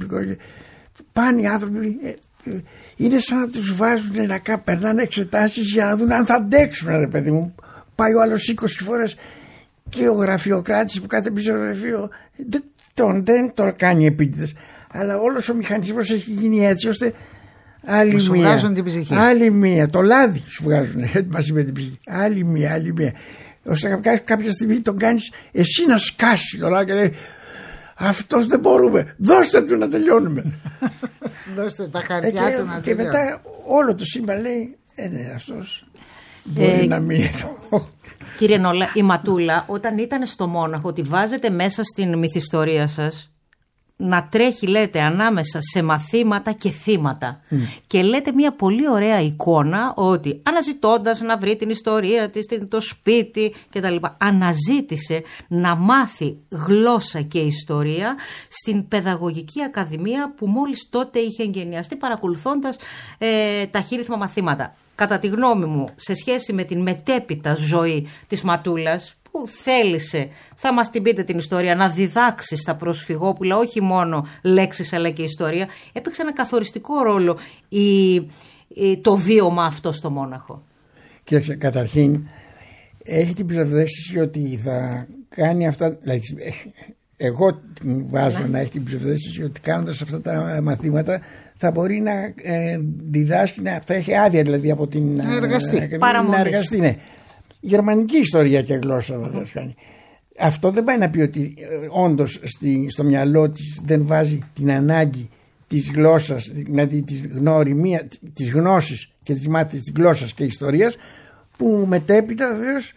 Πάνε οι άνθρωποι, είναι σαν να τους βάζουν να κάνουν, περνάνε εξετάσεις για να δουν αν θα αντέξουν, ρε παιδί μου. Πάει ο άλλος είκοσι φορές και ο γραφειοκράτης που κάθεται πίσω στο γραφείο δεν τον, δεν τον κάνει επίτηδες, αλλά όλος ο μηχανισμός έχει γίνει έτσι ώστε άλλη σου μία, βγάζουν την ψυχή. Άλλη μία, το λάδι σου βγάζουν μαζί με την ψυχή, άλλη μία, άλλη μία, ώστε κάποια στιγμή τον κάνεις εσύ να σκάσει τώρα και λέει αυτός δεν μπορούμε, δώστε του να τελειώνουμε. Δώστε τα χαρτιά και, του να και τελειώνουμε. μετά όλο το σύμπαν λέει ε, ναι, αυτός μπορεί ε, να μείνει εδώ. Κύριε Νόλα, η Ματούλα όταν ήταν στο Μόναχο, τη βάζετε μέσα στην μυθιστορία σας να τρέχει, λέτε, ανάμεσα σε μαθήματα και θύματα. Mm. Και λέτε μια πολύ ωραία εικόνα ότι αναζητώντας να βρει την ιστορία της, το σπίτι κτλ. Αναζήτησε να μάθει γλώσσα και ιστορία στην Παιδαγωγική Ακαδημία που μόλις τότε είχε εγγενιαστεί παρακολουθώντας ε, ταχύρυθμα μαθήματα. Κατά τη γνώμη μου, σε σχέση με την μετέπειτα ζωή της Ματούλας, που θέλησε, θα μας την πείτε την ιστορία, να διδάξει στα προσφυγόπουλα όχι μόνο λέξεις αλλά και ιστορία, έπαιξε ένα καθοριστικό ρόλο η, η, το βίωμα αυτό στο Μόναχο. Κοίταξε, καταρχήν έχει την ψευδαίσθηση ότι θα κάνει αυτά, δηλαδή, εγώ την βάζω ναι. να έχει την ψευδαίσθηση ότι κάνοντας αυτά τα μαθήματα θα μπορεί να ε, διδάσκει, να, θα έχει άδεια δηλαδή από την να εργαστεί, ε, να εργαστεί ναι. Γερμανική ιστορία και γλώσσα mm-hmm. κάνει. Αυτό δεν πάει να πει ότι ε, όντως στη, στο μυαλό της δεν βάζει την ανάγκη της γλώσσας, δηλαδή της γνωριμία, της γνώσης και της μάθησης της γλώσσας και ιστορίας, που μετέπειτα βεβαίως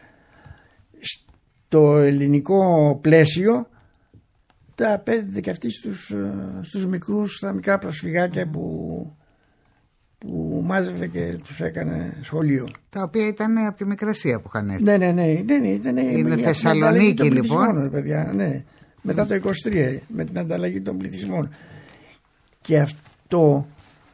στο ελληνικό πλαίσιο τα απέδιδε και αυτή στους, στους μικρούς, στα μικρά προσφυγάκια που, που μάζευε και τους έκανε σχολείο. Τα οποία ήταν από τη Μικρασία που είχαν έρθει. Ναι, ναι, ναι. ναι, ναι ήταν, είναι Θεσσαλονίκη λοιπόν. Παιδιά, ναι. Μετά mm. το είκοσι τρία με την ανταλλαγή των πληθυσμών. Και αυτό,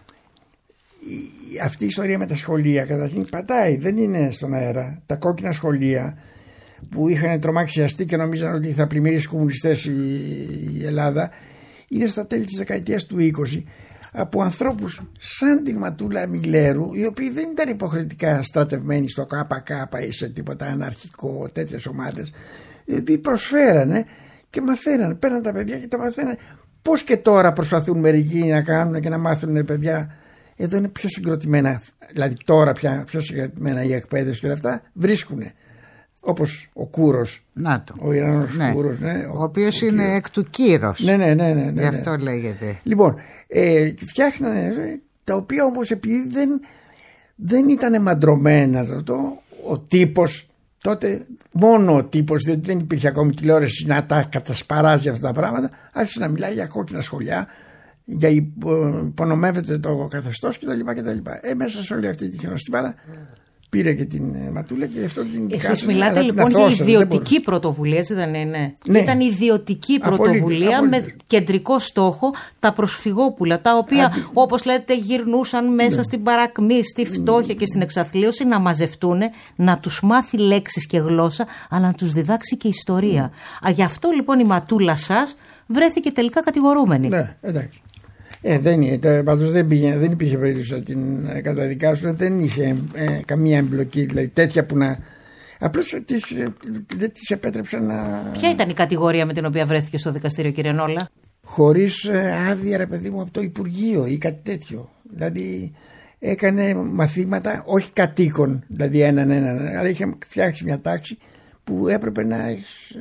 η, αυτή η ιστορία με τα σχολεία καταρχήν πατάει, δεν είναι στον αέρα. Τα κόκκινα σχολεία που είχαν τρομαξιαστεί και νομίζαν ότι θα πλημμυρίσει κομμουνιστές η, η Ελλάδα, είναι στα τέλη της δεκαετίας του είκοσι από ανθρώπους σαν την Ματούλα Μιλέρου, οι οποίοι δεν ήταν υποχρεωτικά στρατευμένοι στο ΚΚ ή σε τίποτα αναρχικό, τέτοιες ομάδες, οι οποίοι προσφέρανε και μαθαίνανε, παίρναν τα παιδιά και τα μαθαίνανε. Πώς και τώρα προσπαθούν μερικοί να κάνουν και να μάθουν παιδιά. Εδώ είναι πιο συγκροτημένα, δηλαδή τώρα πια πιο συγκροτημένα η εκπαίδευση και όλα αυτά βρίσκουνε. Όπως ο Κούρος, να το. ο Ιρανός ναι. Κούρος, ναι, ο, ο οποίος είναι Κύρος. Εκ του Κύρος. Ναι, ναι, ναι, ναι, ναι. Γι' αυτό λέγεται. Λοιπόν, ε, φτιάχνανε, τα οποία όμως επειδή δεν, δεν ήταν μαντρωμένα αυτό, ο τύπος τότε μόνο ο τύπος, διότι δεν υπήρχε ακόμη τηλεόραση να τα κατασπαράζει αυτά τα πράγματα, άρχισε να μιλάει για κόκκινα σχολιά, για υπονομεύεται το καθεστώς κτλ. Ε, μέσα σε όλη αυτή τη χιονοστιβάδα πήρε και την Ματούλα και γι' αυτό την κάσανε. Εσείς μιλάτε λοιπόν για ιδιωτική πρωτοβουλία, έτσι δεν είναι? Ναι. Ήταν ιδιωτική πρωτοβουλία απολύτως, με κεντρικό στόχο τα προσφυγόπουλα, τα οποία Αντι... όπως λέτε γυρνούσαν μέσα ναι. στην παρακμή, στη φτώχεια και στην εξαθλίωση, να μαζευτούν, να τους μάθει λέξεις και γλώσσα, αλλά να τους διδάξει και ιστορία. Ναι. Α, γι' αυτό λοιπόν η Ματούλα σας βρέθηκε τελικά κατηγορούμενη. Ναι, εντάξει. Ε, δεν, πάντως δεν, πήγε, δεν υπήρχε περίπτωση να την καταδικάσουν, δεν είχε ε, καμία εμπλοκή, δηλαδή τέτοια που να. Απλώς της, δεν της επέτρεψαν να. Ποια ήταν η κατηγορία με την οποία βρέθηκε στο δικαστήριο, κύριε Νόλα? Χωρίς ε, άδεια, ρε παιδί μου, από το Υπουργείο ή κάτι τέτοιο. Δηλαδή έκανε μαθήματα, όχι κατοίκων, δηλαδή έναν έναν, αλλά είχε φτιάξει μια τάξη που έπρεπε να έχει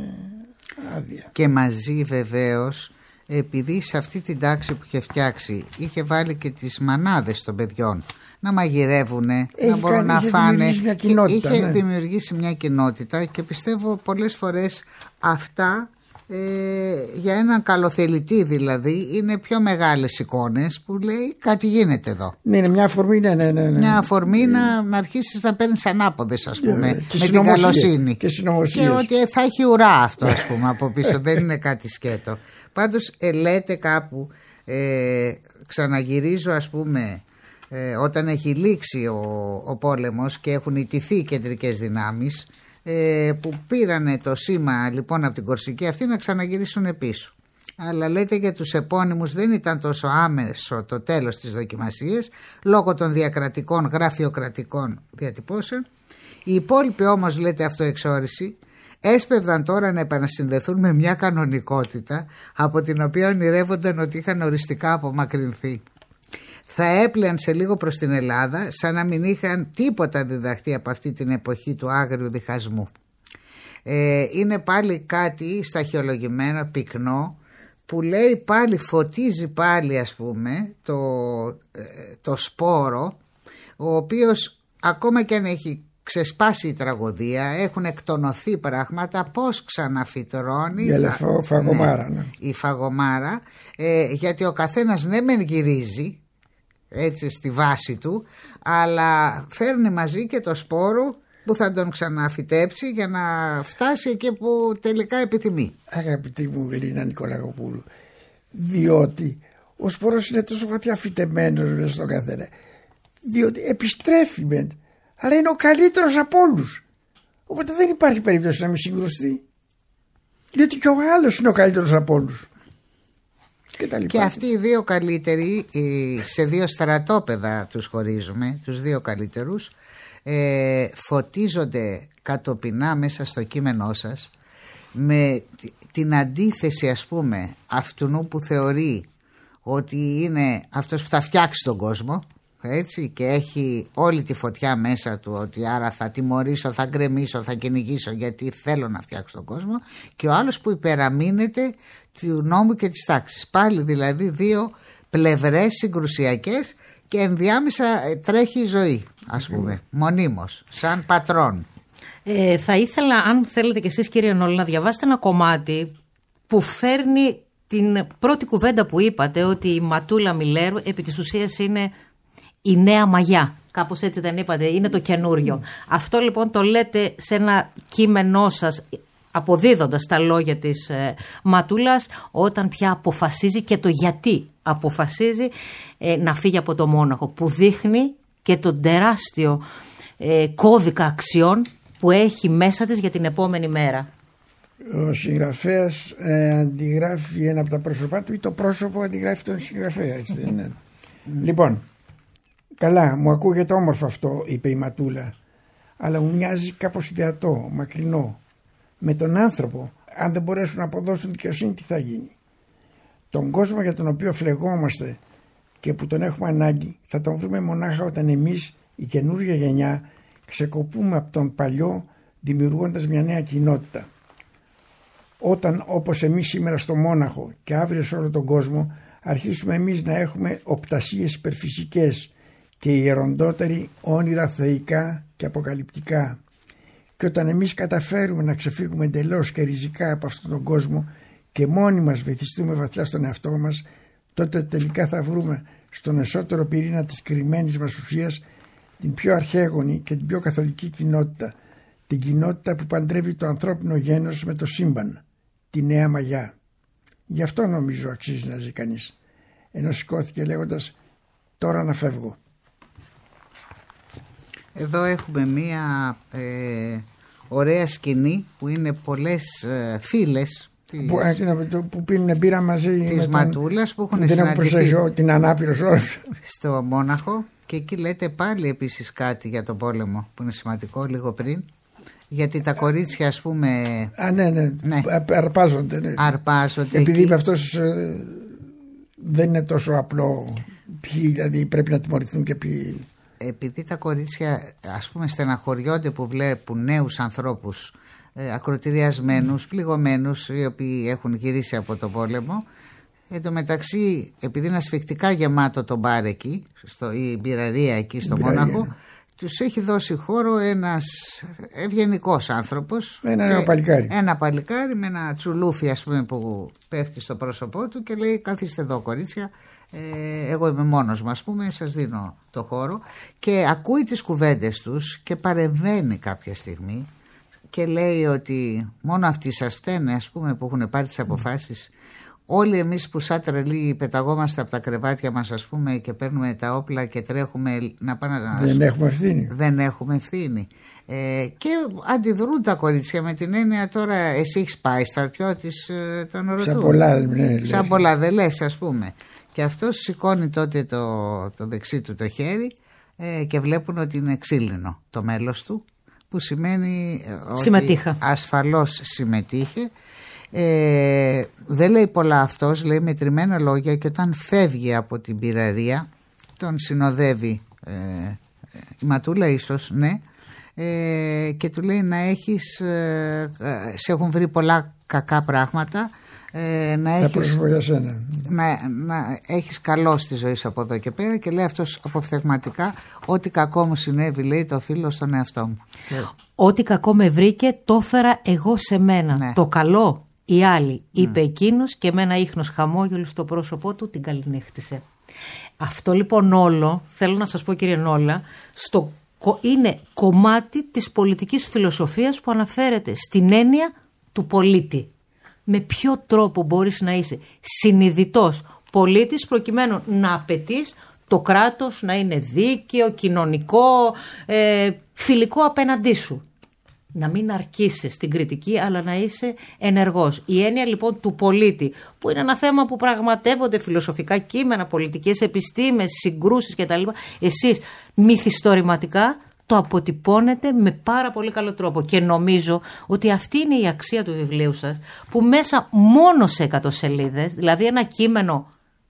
ε, άδεια. Και μαζί βεβαίως, επειδή σε αυτή την τάξη που είχε φτιάξει είχε βάλει και τις μανάδες των παιδιών να μαγειρεύουνε, έχει να μπορούν κάνει, να είχε φάνε, δημιουργήσει μια κοινότητα, είχε ναι. δημιουργήσει μια κοινότητα και πιστεύω πολλές φορές αυτά ε, για έναν καλοθελητή δηλαδή είναι πιο μεγάλες εικόνες που λέει κάτι γίνεται εδώ. Ναι, είναι μια αφορμή, ναι, ναι, ναι, ναι. Μια αφορμή ναι. να, να αρχίσεις να παίρνεις ανάποδες, ας πούμε, yeah, με την καλοσύνη και, και ότι θα έχει ουρά αυτό, ας πούμε, από πίσω, δεν είναι κάτι σκέτο. Πάντως ε, λέτε κάπου, ε, ξαναγυρίζω ας πούμε, ε, όταν έχει λήξει ο, ο πόλεμος και έχουν ιτηθεί οι κεντρικές δυνάμεις, ε, που πήρανε το σήμα λοιπόν από την Κορσική αυτή να ξαναγυρίσουν πίσω. Αλλά λέτε για τους επώνυμους δεν ήταν τόσο άμεσο το τέλος της δοκιμασίας λόγω των διακρατικών γραφειοκρατικών διατυπώσεων. Οι υπόλοιποι όμως, λέτε, αυτοεξόρηση έσπευδαν τώρα να επανασυνδεθούν με μια κανονικότητα από την οποία ονειρεύονταν ότι είχαν οριστικά απομακρυνθεί. Θα έπλεαν σε λίγο προς την Ελλάδα σαν να μην είχαν τίποτα διδαχτεί από αυτή την εποχή του άγριου διχασμού. Ε, είναι πάλι κάτι σταχυολογημένο, πυκνό, που λέει πάλι, φωτίζει πάλι ας πούμε το, το σπόρο, ο οποίος ακόμα και αν έχει ξεσπάσει η τραγωδία, έχουν εκτονωθεί πράγματα, πώς ξαναφυτρώνει η φα... φαγωμάρα, ναι, ναι. η φαγωμάρα, ε, γιατί ο καθένας ναι μεν γυρίζει έτσι στη βάση του, αλλά φέρνει μαζί και το σπόρο που θα τον ξαναφυτέψει για να φτάσει εκεί που τελικά επιθυμεί. Αγαπητή μου Ελίνα Νικολακοπούλου, διότι ο σπόρος είναι τόσο βαθιά φυτεμένος στον καθένα, διότι επιστρέφει μεν, αλλά είναι ο καλύτερος από όλους. Οπότε δεν υπάρχει περίπτωση να μην συγκρουστεί. Διότι και ο άλλος είναι ο καλύτερος από όλους. Και, τα και αυτοί οι δύο καλύτεροι, σε δύο στρατόπεδα τους χωρίζουμε, τους δύο καλύτερους, ε, φωτίζονται κατοπινά μέσα στο κείμενό σας με την αντίθεση, ας πούμε, αυτού που θεωρεί ότι είναι αυτός που θα φτιάξει τον κόσμο, έτσι, και έχει όλη τη φωτιά μέσα του, ότι άρα θα τιμωρήσω, θα γκρεμίσω, θα κυνηγήσω γιατί θέλω να φτιάξω τον κόσμο, και ο άλλος που υπεραμείνεται του νόμου και της τάξης. Πάλι δηλαδή δύο πλευρές συγκρουσιακές και ενδιάμεσα τρέχει η ζωή, ας πούμε, μονίμως, σαν πατρόν. Ε, θα ήθελα, αν θέλετε κι εσείς κύριε Νόλα, να διαβάσετε ένα κομμάτι που φέρνει την πρώτη κουβέντα που είπατε, ότι η Ματούλα Μιλέρου επί της ουσίας είναι η νέα μαγιά. Κάπως έτσι δεν είπατε, είναι το καινούριο. Mm. Αυτό λοιπόν το λέτε σε ένα κείμενό σας, αποδίδοντας τα λόγια της ε, Ματούλας, όταν πια αποφασίζει και το γιατί αποφασίζει ε, να φύγει από το Μόναχο, που δείχνει και τον τεράστιο ε, κώδικα αξιών που έχει μέσα της για την επόμενη μέρα. Ο συγγραφέας ε, αντιγράφει ένα από τα πρόσωπά του ή το πρόσωπο αντιγράφει τον συγγραφέα, έτσι δεν είναι? Λοιπόν, καλά, μου ακούγεται όμορφο αυτό, είπε η Ματούλα, αλλά μου μοιάζει κάπως ιδιατό, μακρινό. Με τον άνθρωπο, αν δεν μπορέσουν να αποδώσουν δικαιοσύνη, τι θα γίνει? Τον κόσμο για τον οποίο φλεγόμαστε και που τον έχουμε ανάγκη, θα τον βρούμε μονάχα όταν εμείς, η καινούργια γενιά, ξεκοπούμε από τον παλιό, δημιουργώντας μια νέα κοινότητα. Όταν, όπως εμείς σήμερα στο Μόναχο και αύριο σε όλο τον κόσμο, αρχίσουμε εμείς να έχουμε οπτασίες υπερφυσικές και ιεροντότεροι όνειρα θεϊκά και αποκαλυπτικά. Και όταν εμείς καταφέρουμε να ξεφύγουμε εντελώς και ριζικά από αυτόν τον κόσμο και μόνοι μας βυθιστούμε βαθιά στον εαυτό μας, τότε τελικά θα βρούμε στον εσωτερικό πυρήνα της κρυμμένης μας ουσίας την πιο αρχαίγονη και την πιο καθολική κοινότητα, την κοινότητα που παντρεύει το ανθρώπινο γένος με το σύμπαν, τη νέα μαγιά. Γι' αυτό νομίζω αξίζει να ζει κανείς, ενώ σηκώθηκε λέγοντας «τώρα να φεύγω». Εδώ έχουμε μία ε, ωραία σκηνή που είναι πολλές ε, φίλες της, που, που πίνουν μπύρα μαζί της Ματούλας που έχουν συναντηθεί την ανάπηρος όρος στο Μόναχο, και εκεί λέτε πάλι επίσης κάτι για τον πόλεμο που είναι σημαντικό λίγο πριν, γιατί τα κορίτσια ας πούμε Α, ναι, ναι, ναι. αρπάζονται, ναι. αρπάζονται επειδή εκεί. αυτός ε, δεν είναι τόσο απλό ποιοι δηλαδή πρέπει να τιμωρηθούν και ποιοι. Επειδή τα κορίτσια ας πούμε στεναχωριόνται που βλέπουν νέους ανθρώπους ε, ακροτηριασμένους, πληγωμένους, οι οποίοι έχουν γυρίσει από τον πόλεμο. Εν τω μεταξύ, επειδή είναι ασφικτικά γεμάτο το μπαρ εκεί, στο, η μπειραρία εκεί στο Μόναχο, τους έχει δώσει χώρο ένας ευγενικός άνθρωπος. Ένα νέο παλικάρι. Ένα παλικάρι με ένα τσουλούφι ας πούμε που πέφτει στο πρόσωπό του και λέει καθίστε εδώ κορίτσια, ε, εγώ είμαι μόνος μου ας πούμε, σας δίνω το χώρο, και ακούει τις κουβέντες τους και παρεμβαίνει κάποια στιγμή και λέει ότι μόνο αυτοί σας φταίνε ας πούμε που έχουν πάρει τις αποφάσεις. Όλοι εμείς που σαν τρελοί πεταγόμαστε από τα κρεβάτια μας ας πούμε και παίρνουμε τα όπλα και τρέχουμε να πάνε να... Δεν έχουμε ευθύνη. Δεν έχουμε ευθύνη. Ε, και αντιδρούν τα κορίτσια με την έννοια τώρα εσύ έχεις πάει στρατιώτης ε, τον ρωτούν. Σαν πολλά, ναι, σαν πολλά δεν λες ας πούμε. Και αυτός σηκώνει τότε το, το δεξί του το χέρι ε, και βλέπουν ότι είναι ξύλινο το μέλος του, που σημαίνει ότι συμμετείχα. Ασφαλώς συμμετείχε. Ε, δεν λέει πολλά αυτός, λέει μετρημένα λόγια, και όταν φεύγει από την πυραρία τον συνοδεύει ε, η Ματούλα ίσως, ναι, ε, και του λέει να έχεις ε, σε έχουν βρει πολλά κακά πράγματα, ε, να, έχεις, να, να έχεις καλό στη ζωή σου από εδώ και πέρα, και λέει αυτός αποφθεγματικά ό,τι κακό μου συνέβη λέει το οφείλω στον εαυτό μου. Ό,τι κακό με βρήκε το έφερα εγώ σε μένα, ναι. Το καλό οι άλλοι, είπε mm. εκείνος, και με ένα ίχνος χαμόγελο στο πρόσωπό του την καληνύχτησε. Αυτό λοιπόν όλο, θέλω να σας πω κύριε Νόλα, στο, είναι κομμάτι της πολιτικής φιλοσοφίας που αναφέρεται στην έννοια του πολίτη. Με ποιο τρόπο μπορείς να είσαι συνειδητός πολίτης προκειμένου να απαιτείς το κράτος να είναι δίκαιο, κοινωνικό, ε, φιλικό απέναντί σου. Να μην αρκείσαι στην κριτική, αλλά να είσαι ενεργός. Η έννοια λοιπόν του πολίτη, που είναι ένα θέμα που πραγματεύονται φιλοσοφικά κείμενα, πολιτικές επιστήμες, συγκρούσεις κτλ. Εσείς μυθιστορηματικά το αποτυπώνετε με πάρα πολύ καλό τρόπο. Και νομίζω ότι αυτή είναι η αξία του βιβλίου σας, που μέσα μόνο σε εκατό σελίδες, δηλαδή ένα κείμενο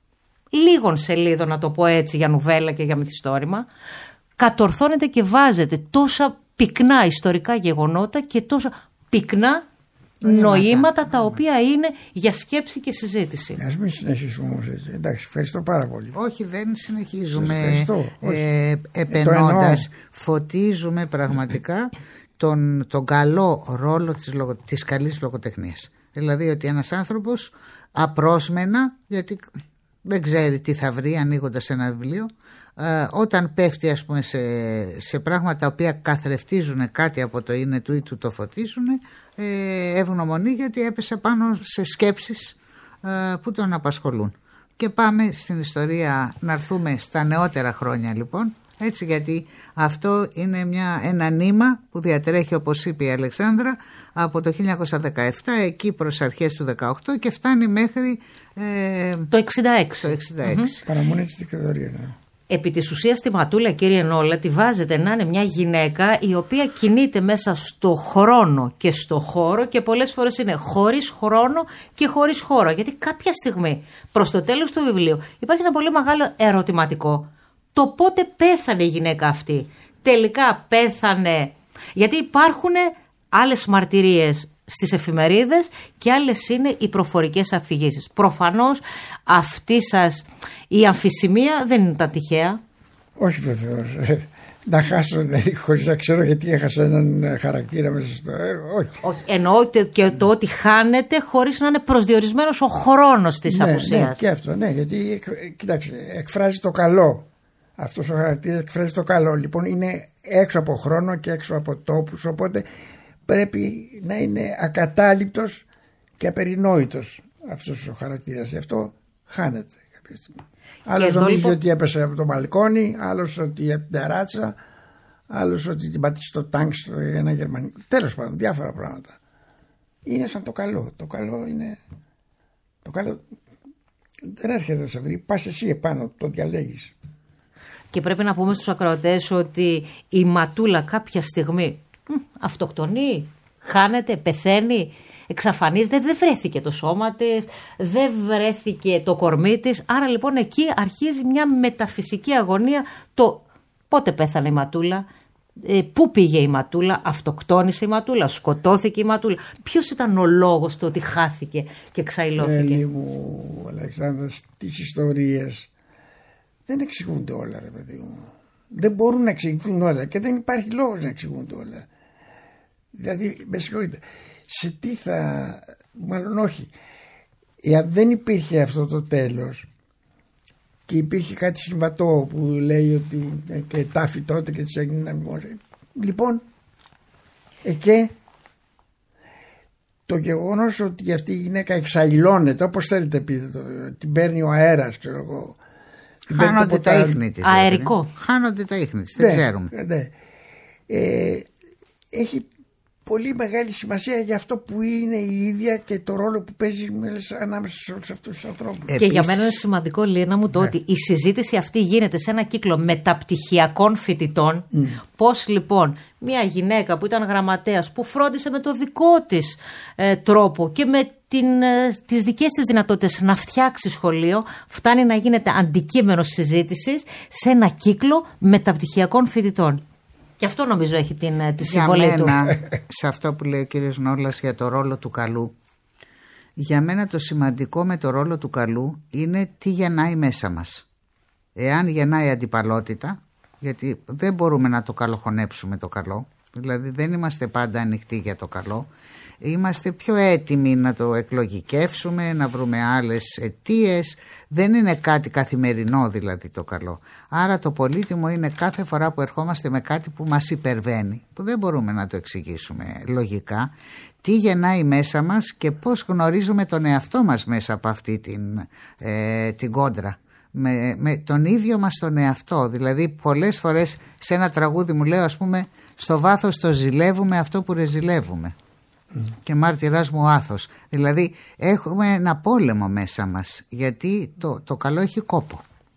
λίγων σελίδων, να το πω έτσι, για νουβέλα και για μυθιστόρημα, κατορθώνετε και βάζετε τόσα πυκνά ιστορικά γεγονότα και τόσα πυκνά νοήματα τα οποία είναι για σκέψη και συζήτηση. Ας μην συνεχίσουμε όμως έτσι. Εντάξει, ευχαριστώ πάρα πολύ. Όχι, δεν συνεχίζουμε ε, επενώντας. Φωτίζουμε πραγματικά τον, τον καλό ρόλο της, λογο, της καλής λογοτεχνίας. Δηλαδή ότι ένας άνθρωπος απρόσμενα, γιατί δεν ξέρει τι θα βρει ανοίγοντας ένα βιβλίο, ε, όταν πέφτει ας πούμε σε, σε πράγματα τα οποία καθρεφτίζουν κάτι από το είναι του ή του το φωτίζουν, ε, ευγνωμονεί γιατί έπεσε πάνω σε σκέψεις ε, που τον απασχολούν. Και πάμε στην ιστορία, να έρθουμε στα νεότερα χρόνια λοιπόν, έτσι, γιατί αυτό είναι μια, ένα νήμα που διατρέχει, όπως είπε η Αλεξάνδρα, από το χίλια εννιακόσια δεκαεπτά εκεί προς αρχές του δεκαοκτώ και φτάνει μέχρι ε, το εξήντα έξι. Το εξήντα έξι. Mm-hmm. Παραμονή της δικτατορίας. Ναι. Επί της ουσίας τη Ματούλα, κύριε Νόλα, τη βάζετε να είναι μια γυναίκα η οποία κινείται μέσα στο χρόνο και στο χώρο, και πολλές φορές είναι χωρίς χρόνο και χωρίς χώρο. Γιατί κάποια στιγμή προς το τέλος του βιβλίου υπάρχει ένα πολύ μεγάλο ερωτηματικό. Το πότε πέθανε η γυναίκα αυτή. Τελικά πέθανε, γιατί υπάρχουν άλλες μαρτυρίες στις εφημερίδες και άλλες είναι οι προφορικές αφηγήσεις. Προφανώς αυτή σας η αμφισημία δεν ήταν τυχαία. Όχι βεβαίως. να χάσω, δηλαδή, χωρίς να ξέρω γιατί έχασα έναν χαρακτήρα μέσα στο έργο. Όχι. Όχι. Εννοώ και το ότι χάνεται χωρίς να είναι προσδιορισμένος ο χρόνος της ναι, απουσίας. Ναι, και αυτό, ναι, γιατί κοιτάξτε, εκφράζει το καλό. Αυτός ο χαρακτήρας εκφράζει το καλό. Λοιπόν, είναι έξω από χρόνο και έξω από τόπους, οπότε πρέπει να είναι ακατάληπτος και απερινόητος αυτός ο χαρακτήρας. Γι' αυτό χάνεται κάποια στιγμή. Άλλος νομίζει λοιπόν... ότι έπεσε από το μπαλκόνι, άλλος ότι από την ταράτσα, άλλος ότι την πατήσει το τάγκ στο ένα γερμανικό. Τέλος πάντων, διάφορα πράγματα. Είναι σαν το καλό. Το καλό είναι. Το καλό δεν έρχεται να σε βρει. Πας εσύ επάνω, το διαλέγεις. Και πρέπει να πούμε στους ακροατές ότι η Ματούλα κάποια στιγμή μ, αυτοκτονεί, χάνεται, πεθαίνει, εξαφανίζεται, δεν βρέθηκε το σώμα της, δεν βρέθηκε το κορμί της. Άρα λοιπόν εκεί αρχίζει μια μεταφυσική αγωνία. Το πότε πέθανε η Ματούλα, ε, πού πήγε η Ματούλα, αυτοκτόνησε η Ματούλα, σκοτώθηκε η Ματούλα. Ποιος ήταν ο λόγος του ότι χάθηκε και εξαϊλώθηκε? Έλλη μου, Αλεξάνδρα, στις ιστορίες δεν εξηγούνται όλα, ρε παιδί μου. Δεν μπορούν να εξηγηθούν όλα και δεν υπάρχει λόγος να εξηγούνται όλα. Δηλαδή, με συγχωρείτε, σε τι θα. Μάλλον όχι. Εάν δεν υπήρχε αυτό το τέλος και υπήρχε κάτι συμβατό που λέει ότι και τάφη τότε και της έγινε να μην. Λοιπόν, εκεί το γεγονός ότι αυτή η γυναίκα εξαϊλώνεται, όπως θέλετε πείτε, το, την παίρνει ο αέρας, ξέρω εγώ. Χάνονται τα ίχνη της. Αερικό. Χάνονται τα ίχνη της, δεν ναι, ξέρουμε. Ναι. Ε, έχει πολύ μεγάλη σημασία για αυτό που είναι η ίδια και το ρόλο που παίζει ανάμεσα σε όλους αυτούς τους ανθρώπους. Και Επίσης, για μένα είναι σημαντικό, Λίνα μου, το ναι. ότι η συζήτηση αυτή γίνεται σε ένα κύκλο μεταπτυχιακών φοιτητών. Mm. Πώς λοιπόν μια γυναίκα που ήταν γραμματέας, που φρόντισε με το δικό της ε, τρόπο και με την, ε, τις δικές της δυνατότητες να φτιάξει σχολείο, φτάνει να γίνεται αντικείμενο συζήτησης σε ένα κύκλο μεταπτυχιακών φοιτητών. Και αυτό νομίζω έχει την, τη συμβολή του. Για μένα, σε αυτό που λέει ο κύριος Νόλας για το ρόλο του καλού, για μένα το σημαντικό με το ρόλο του καλού είναι τι γεννάει μέσα μας. Εάν γεννάει αντιπαλότητα, γιατί δεν μπορούμε να το καλοχωνέψουμε το καλό, δηλαδή δεν είμαστε πάντα ανοιχτοί για το καλό, είμαστε πιο έτοιμοι να το εκλογικεύσουμε, να βρούμε άλλες αιτίες. Δεν είναι κάτι καθημερινό δηλαδή το καλό. Άρα το πολύτιμο είναι κάθε φορά που ερχόμαστε με κάτι που μας υπερβαίνει, που δεν μπορούμε να το εξηγήσουμε λογικά, τι γεννάει μέσα μας και πώς γνωρίζουμε τον εαυτό μας μέσα από αυτή την, ε, την κόντρα. Με, με τον ίδιο μας τον εαυτό. Δηλαδή πολλές φορές σε ένα τραγούδι μου λέω, ας πούμε, στο βάθος το ζηλεύουμε αυτό που ρεζιλεύουμε. Mm. Και μάρτυρας μου άθος. Δηλαδή έχουμε ένα πόλεμο μέσα μας, γιατί το, το καλό έχει κόπο.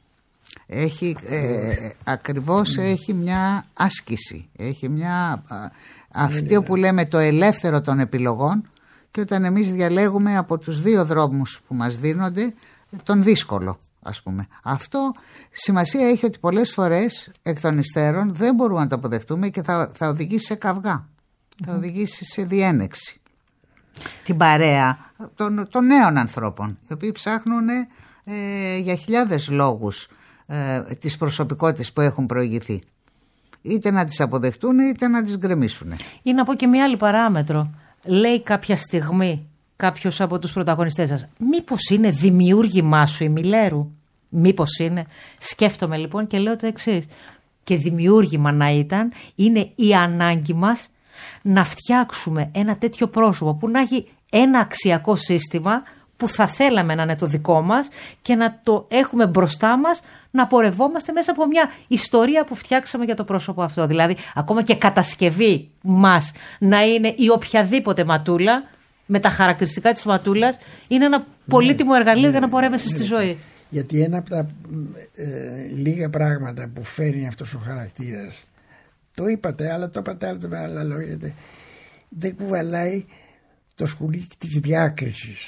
Έχει, ε, ακριβώς mm. έχει μια άσκηση. Έχει μια αυτό που λέμε το ελεύθερο των επιλογών, και όταν εμείς διαλέγουμε από τους δύο δρόμους που μας δίνονται τον δύσκολο, ας πούμε. Αυτό σημασία έχει ότι πολλές φορές εκ των υστέρων δεν μπορούμε να το αποδεχτούμε και θα, θα οδηγήσει σε καυγά. Θα οδηγήσει σε διένεξη. Την παρέα των, των νέων ανθρώπων, οι οποίοι ψάχνουν ε, για χιλιάδες λόγους ε, τις προσωπικότητες που έχουν προηγηθεί. Είτε να τις αποδεχτούν είτε να τις γκρεμίσουν. Ή να πω και μία άλλη παράμετρο. Λέει κάποια στιγμή κάποιος από τους πρωταγωνιστές σας, μήπως είναι δημιούργημά σου η Μιλέρου? Μήπως είναι? Σκέφτομαι λοιπόν και λέω το εξής. Και δημιούργημα να ήταν, είναι η ανάγκη μας να φτιάξουμε ένα τέτοιο πρόσωπο που να έχει ένα αξιακό σύστημα που θα θέλαμε να είναι το δικό μας και να το έχουμε μπροστά μας, να πορευόμαστε μέσα από μια ιστορία που φτιάξαμε για το πρόσωπο αυτό. Δηλαδή ακόμα και κατασκευή μας να είναι η οποιαδήποτε ματούλα με τα χαρακτηριστικά της ματούλας είναι ένα πολύτιμο εργαλείο ναι, για να πορεύεσαι ναι, στη ναι, ζωή. Γιατί ένα από τα ε, λίγα πράγματα που φέρνει αυτός ο χαρακτήρας, το είπατε, αλλά το είπατε άλλο με άλλα λόγια, δεν κουβαλάει το σκουλί της διάκρισης.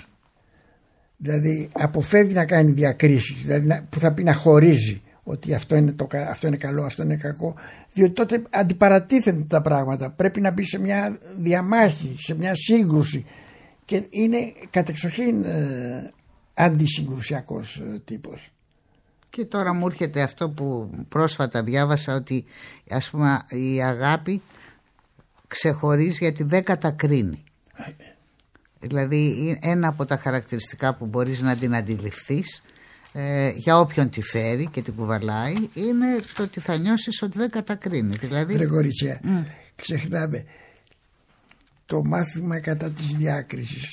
Δηλαδή αποφεύγει να κάνει διακρίσεις, δηλαδή που θα πει να χωρίζει ότι αυτό είναι, το, αυτό είναι καλό, αυτό είναι κακό, διότι τότε αντιπαρατίθενται τα πράγματα. Πρέπει να μπει σε μια διαμάχη, σε μια σύγκρουση, και είναι κατεξοχήν ε, αντισυγκρουσιακός ε, τύπος. Και τώρα μου έρχεται αυτό που πρόσφατα διάβασα, ότι ας πούμε η αγάπη ξεχωρίζει γιατί δεν κατακρίνει. Δηλαδή ένα από τα χαρακτηριστικά που μπορείς να την αντιληφθείς ε, για όποιον τη φέρει και την κουβαλάει είναι το ότι θα νιώσεις ότι δεν κατακρίνει. Δηλαδή... Γρηγοριτσιά, mm. ξεχνάμε το μάθημα κατά της διάκρισης.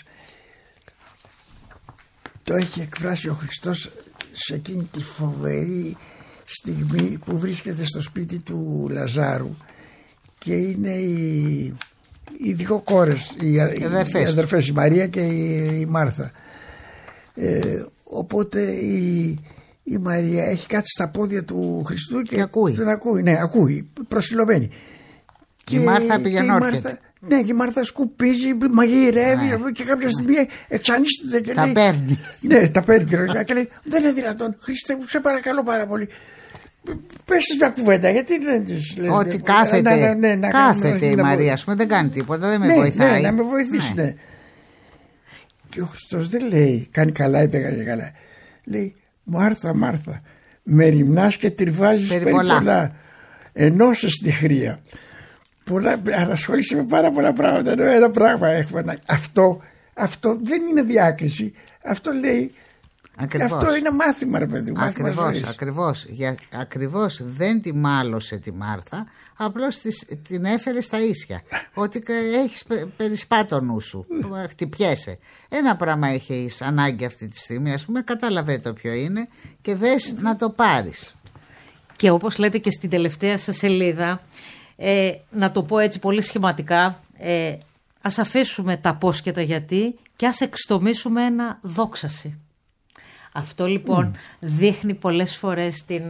Το έχει εκφράσει ο Χριστός σε εκείνη τη φοβερή στιγμή που βρίσκεται στο σπίτι του Λαζάρου και είναι οι, οι δύο κόρες, οι, οι αδερφές, η Μαρία και η, η Μάρθα. Ε, οπότε η, η Μαρία έχει κάτσει στα πόδια του Χριστού και, και ακούει. Τον ακούει, ναι, ακούει, προσιλωμένη. Και η Μάρθα πηγαίνει όρθια. Ναι, και η Μάρθα σκουπίζει, μαγειρεύει, ναι, και κάποια στιγμή εξανίσταται και τα λέει. Τα παίρνει. Ναι, τα παίρνει και λέει: δεν είναι δυνατόν, Χριστέ μου, σε παρακαλώ πάρα πολύ. Πες της μια κουβέντα, γιατί δεν της λέει. Ότι κάθεται, ναι, ναι, ναι, κάθεται η Μαρία, ας πούμε, δεν κάνει τίποτα, δεν με ναι, βοηθάει. Ναι, να με βοηθήσει, ναι. ναι. Και ο Χριστός δεν λέει: κάνει καλά ή δεν κάνει καλά. Λέει: Μάρθα, Μάρθα, με ρημνάς και τριβάζεις περί πολλά. Ενώσες τη χρία. Πολλά, ανασχολείσαι με πάρα πολλά πράγματα. Ένα πράγμα έχουμε. Αυτό, αυτό δεν είναι διάκριση. Αυτό λέει. Ακριβώς. Αυτό είναι μάθημα, ρε παιδί μου. Ακριβώς, ακριβώς. Για, ακριβώς δεν τη μάλωσε τη Μάρθα, απλώς της, την έφερε στα ίσια. Ότι έχεις περισπά το νου σου, χτυπιέσαι. Ένα πράγμα έχεις ανάγκη αυτή τη στιγμή, ας πούμε, κατάλαβε το ποιο είναι και δες να το πάρεις. Και όπως λέτε και στην τελευταία σας σελίδα, ε, να το πω έτσι πολύ σχηματικά, ε, ας αφήσουμε τα πώς και τα γιατί και ας εξτομίσουμε ένα δόξαση. Αυτό λοιπόν mm. δείχνει πολλές φορές την,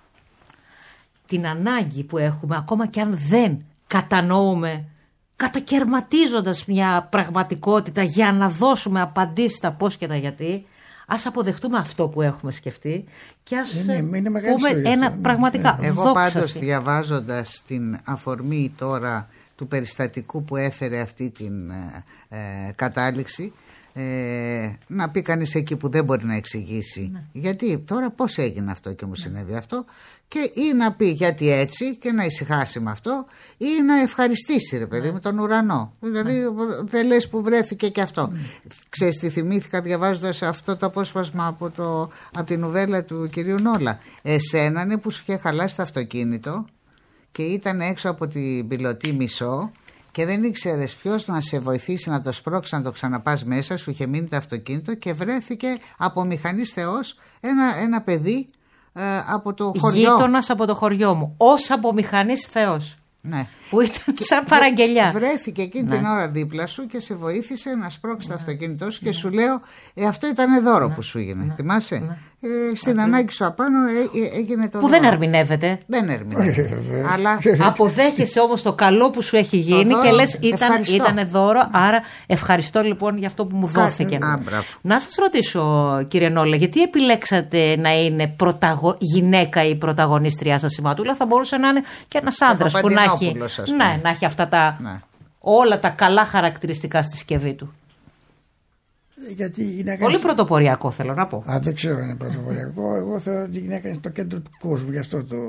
την ανάγκη που έχουμε, ακόμα και αν δεν κατανοούμε, κατακερματίζοντας μια πραγματικότητα για να δώσουμε απαντήσεις στα πώς και τα γιατί, ας αποδεχτούμε αυτό που έχουμε σκεφτεί και ας είναι, είναι πούμε ένα αυτό, πραγματικά ναι. Εγώ δόξαση. Πάντως διαβάζοντας την αφορμή τώρα του περιστατικού που έφερε αυτή την ε, ε, κατάληξη, Ε, να πει κανείς εκεί που δεν μπορεί να εξηγήσει, ναι, γιατί τώρα πώς έγινε αυτό και μου συνέβη, ναι, αυτό, και ή να πει γιατί έτσι και να ησυχάσει με αυτό, ή να ευχαριστήσει, ρε παιδί, ναι, με τον ουρανό. Δηλαδή, ναι, δεν λες που βρέθηκε και αυτό. Ναι. Ξέρεις τι θυμήθηκα διαβάζοντας αυτό το απόσπασμα από, το, από την νουβέλα του κυρίου Νόλα. Εσένα είναι που σου είχε χαλάσει το αυτοκίνητο και ήταν έξω από την πιλωτή μισό και δεν ήξερες ποιος να σε βοηθήσει να το σπρώξει να το ξαναπάς μέσα, σου είχε μείνει το αυτοκίνητο και βρέθηκε από μηχανής Θεός ένα, ένα παιδί ε, από το χωριό. Γείτονας από το χωριό μου, ως από μηχανής Θεός. Ναι. Που ήταν σαν παραγγελιά. Βρέθηκε εκείνη, ναι, την ώρα δίπλα σου και σε βοήθησε να σπρώξει, ναι, το αυτοκίνητό σου, ναι, και σου λέω ε, αυτό ήταν δώρο, ναι, που σου έγινε, ναι, θυμάσαι, ναι, ε, στην Αυτή... ανάγκη σου απάνω ε, ε, έγινε το που δώρο. Δεν ερμηνεύεται. Δεν ερμηνεύεται. Αλλά αποδέχεσαι όμως το καλό που σου έχει γίνει και λες ήταν, ήταν δώρο, άρα ευχαριστώ λοιπόν για αυτό που μου δόθηκε. Α, να σας ρωτήσω, κύριε Νόλα, γιατί επιλέξατε να είναι πρωταγω... γυναίκα η πρωταγωνίστριά σας η Ματούλα? Θα μπορούσε να είναι και ένας άνδρας που να έχει, ναι, να έχει αυτά τα, ναι, όλα τα καλά χαρακτηριστικά στη συσκευή του. Γιατί η γυναίκα πολύ είναι... πρωτοποριακό, θέλω να πω. Α, δεν ξέρω αν είναι πρωτοποριακό. Εγώ θεωρώ ότι η γυναίκα είναι στο κέντρο του κόσμου. Γι' αυτό, το...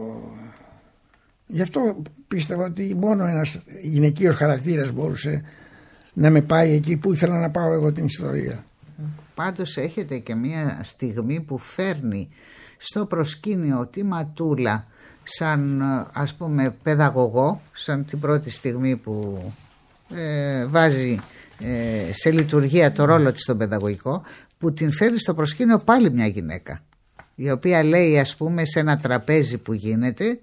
γι' αυτό πίστευα ότι μόνο ένας γυναικείος χαρακτήρας μπορούσε να με πάει εκεί που ήθελα να πάω εγώ την ιστορία. Πάντως έχετε και μια στιγμή που φέρνει στο προσκήνιο τη Ματούλα σαν, ας πούμε, παιδαγωγό, σαν την πρώτη στιγμή που ε, βάζει ε, σε λειτουργία το ρόλο της στον παιδαγωγικό, που την φέρει στο προσκήνιο πάλι μια γυναίκα, η οποία λέει, ας πούμε, σε ένα τραπέζι που γίνεται,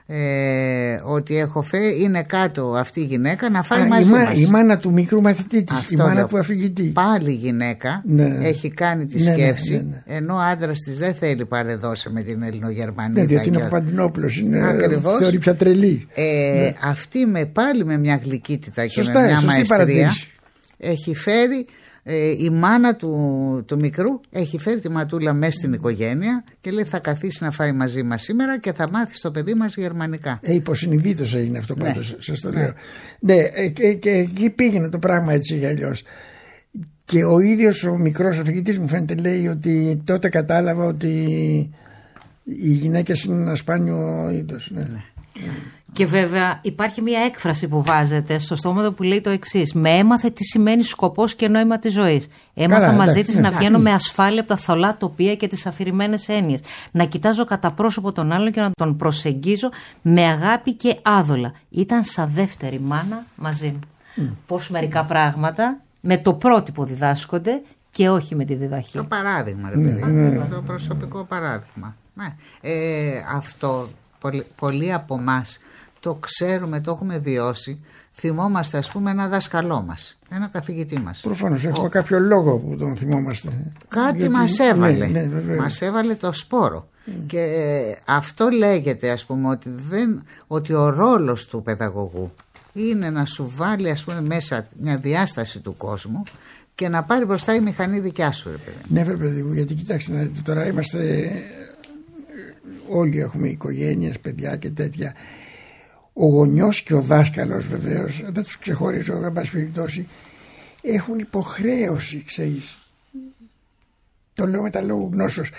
ε, ότι έχω φέρει, είναι κάτω αυτή η γυναίκα να φάει Α, μαζί η μας. Η μάνα του μικρού μαθητή της, αυτό η μάνα λέω, του αφηγητή. Πάλι γυναίκα, ναι, έχει κάνει τη, ναι, σκέψη, ναι, ναι, ναι, ενώ ο άντρας της δεν θέλει παρεδώσει με την Ελληνογερμανία. Ναι, διότι είναι ο Παπαντινόπουλος, είναι, θεωρεί πια τρελή. Ε, ναι. Αυτή με, πάλι με μια γλυκύτητα και σωστά, με μια μαεστρία παρατήρηση. Έχει φέρει ε, η μάνα του, του μικρού έχει φέρει τη Ματούλα μέσα στην οικογένεια και λέει θα καθίσει να φάει μαζί μας σήμερα και θα μάθει στο παιδί μας γερμανικά. Ε, υποσυνειδήτως έγινε αυτό, ναι, πάντως, σας το λέω. Ναι, ναι, και, και εκεί πήγαινε το πράγμα έτσι για αλλιώς. Και ο ίδιος ο μικρός αφηγητής μου φαίνεται λέει ότι τότε κατάλαβα ότι Οι γυναίκες είναι ένα σπάνιο είδος. Ναι. Ναι. Και βέβαια υπάρχει μια έκφραση που βάζετε στο στόμα που λέει το εξής: με έμαθε τι σημαίνει σκοπός και νόημα της ζωής. Έμαθα Καλά, μαζί της ναι, να βγαίνω με ασφάλεια από τα θολά τοπία και τις αφηρημένες έννοιες. Να κοιτάζω κατά πρόσωπο τον άλλον και να τον προσεγγίζω με αγάπη και άδολα. Ήταν σαν δεύτερη μάνα μαζί μου. Mm. Πώς μερικά πράγματα με το πρότυπο διδάσκονται και όχι με τη διδαχή. Το παράδειγμα, ρε παιδί. Mm. Το προσωπικό παράδειγμα. Ναι. Ε, αυτό πολλοί, πολλοί από εμάς το ξέρουμε, το έχουμε βιώσει. Θυμόμαστε, ας πούμε, ένα δάσκαλό μας, ένα καθηγητή μας. Προφανώς, έχουμε Ο... κάποιο λόγο που τον θυμόμαστε. Κάτι Γιατί... μας έβαλε. Ναι, ναι, μας έβαλε το σπόρο. Mm. Και ε, αυτό λέγεται, ας πούμε, ότι, δεν, ότι ο ρόλος του παιδαγωγού είναι να σου βάλει, ας πούμε, μέσα μια διάσταση του κόσμου και να πάρει μπροστά η μηχανή δικιά σου, ρε παιδί. Ναι, ρε παιδί μου, γιατί κοιτάξτε, τώρα είμαστε, όλοι έχουμε οικογένειες, παιδιά και τέτοια. Ο γονιός και ο δάσκαλος, βεβαίως, δεν τους ξεχωρίζω, δεν πάση περιπτώσει, έχουν υποχρέωση, ξέρεις, το λέω με τα λόγου γνώσεως,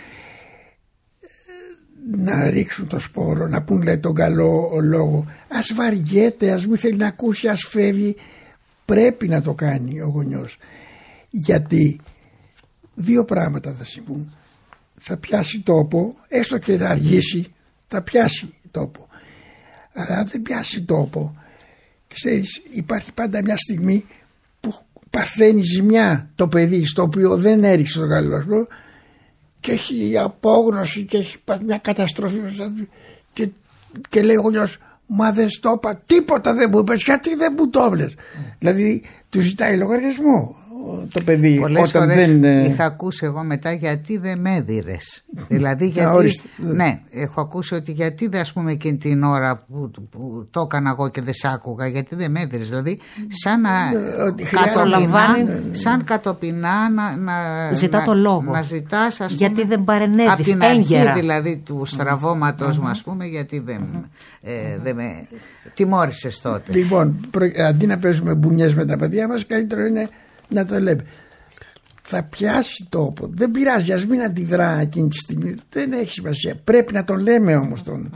να ρίξουν το σπόρο, να πούν λέει τον καλό λόγο. Ας βαριέται, ας μην θέλει να ακούσει, ας φεύγει. Πρέπει να το κάνει ο γονιός. Γιατί δύο πράγματα θα συμβούν. Θα πιάσει τόπο, έστω και θα αργήσει, θα πιάσει τόπο. Αλλά αν δεν πιάσει τόπο, ξέρεις, υπάρχει πάντα μια στιγμή που παθαίνει ζημιά το παιδί στο οποίο δεν έριξε τον καλό λόγο και έχει απόγνωση και έχει μια καταστροφή και, και λέει ο γονιός, μα δεν στο είπα, τίποτα δεν μου είπες, γιατί δεν μου το έβλες. Mm. Δηλαδή του ζητάει λογαριασμό το παιδί. Πολλές όταν φορές δεν... είχα ακούσει εγώ μετά, γιατί δεν με έδιρες. Δηλαδή γιατί, ναι, έχω ακούσει ότι γιατί δεν, ας πούμε, εκείνη την ώρα που, που το έκανα εγώ και δεν σ' άκουγα, γιατί δεν με έδιρες. Δηλαδή σαν να κατοπινά, σαν κατοπινά να, να, ζητά να, το λόγο. Να ζητάς, ας γιατί πούμε, δεν παρενέβης από την έγκαιρα. αρχή δηλαδή του στραβώματος μου, ας πούμε, γιατί δεν, ε, δεν με τιμώρησες τότε. Λοιπόν, προ, αντί να παίζουμε μπουνιές με τα παιδιά μας, καλύτερο είναι να το λέμε. Θα πιάσει τόπο. Δεν πειράζει, ας μην αντιδρά εκείνη τη στιγμή. Δεν έχει σημασία. Πρέπει να τον λέμε όμως τον.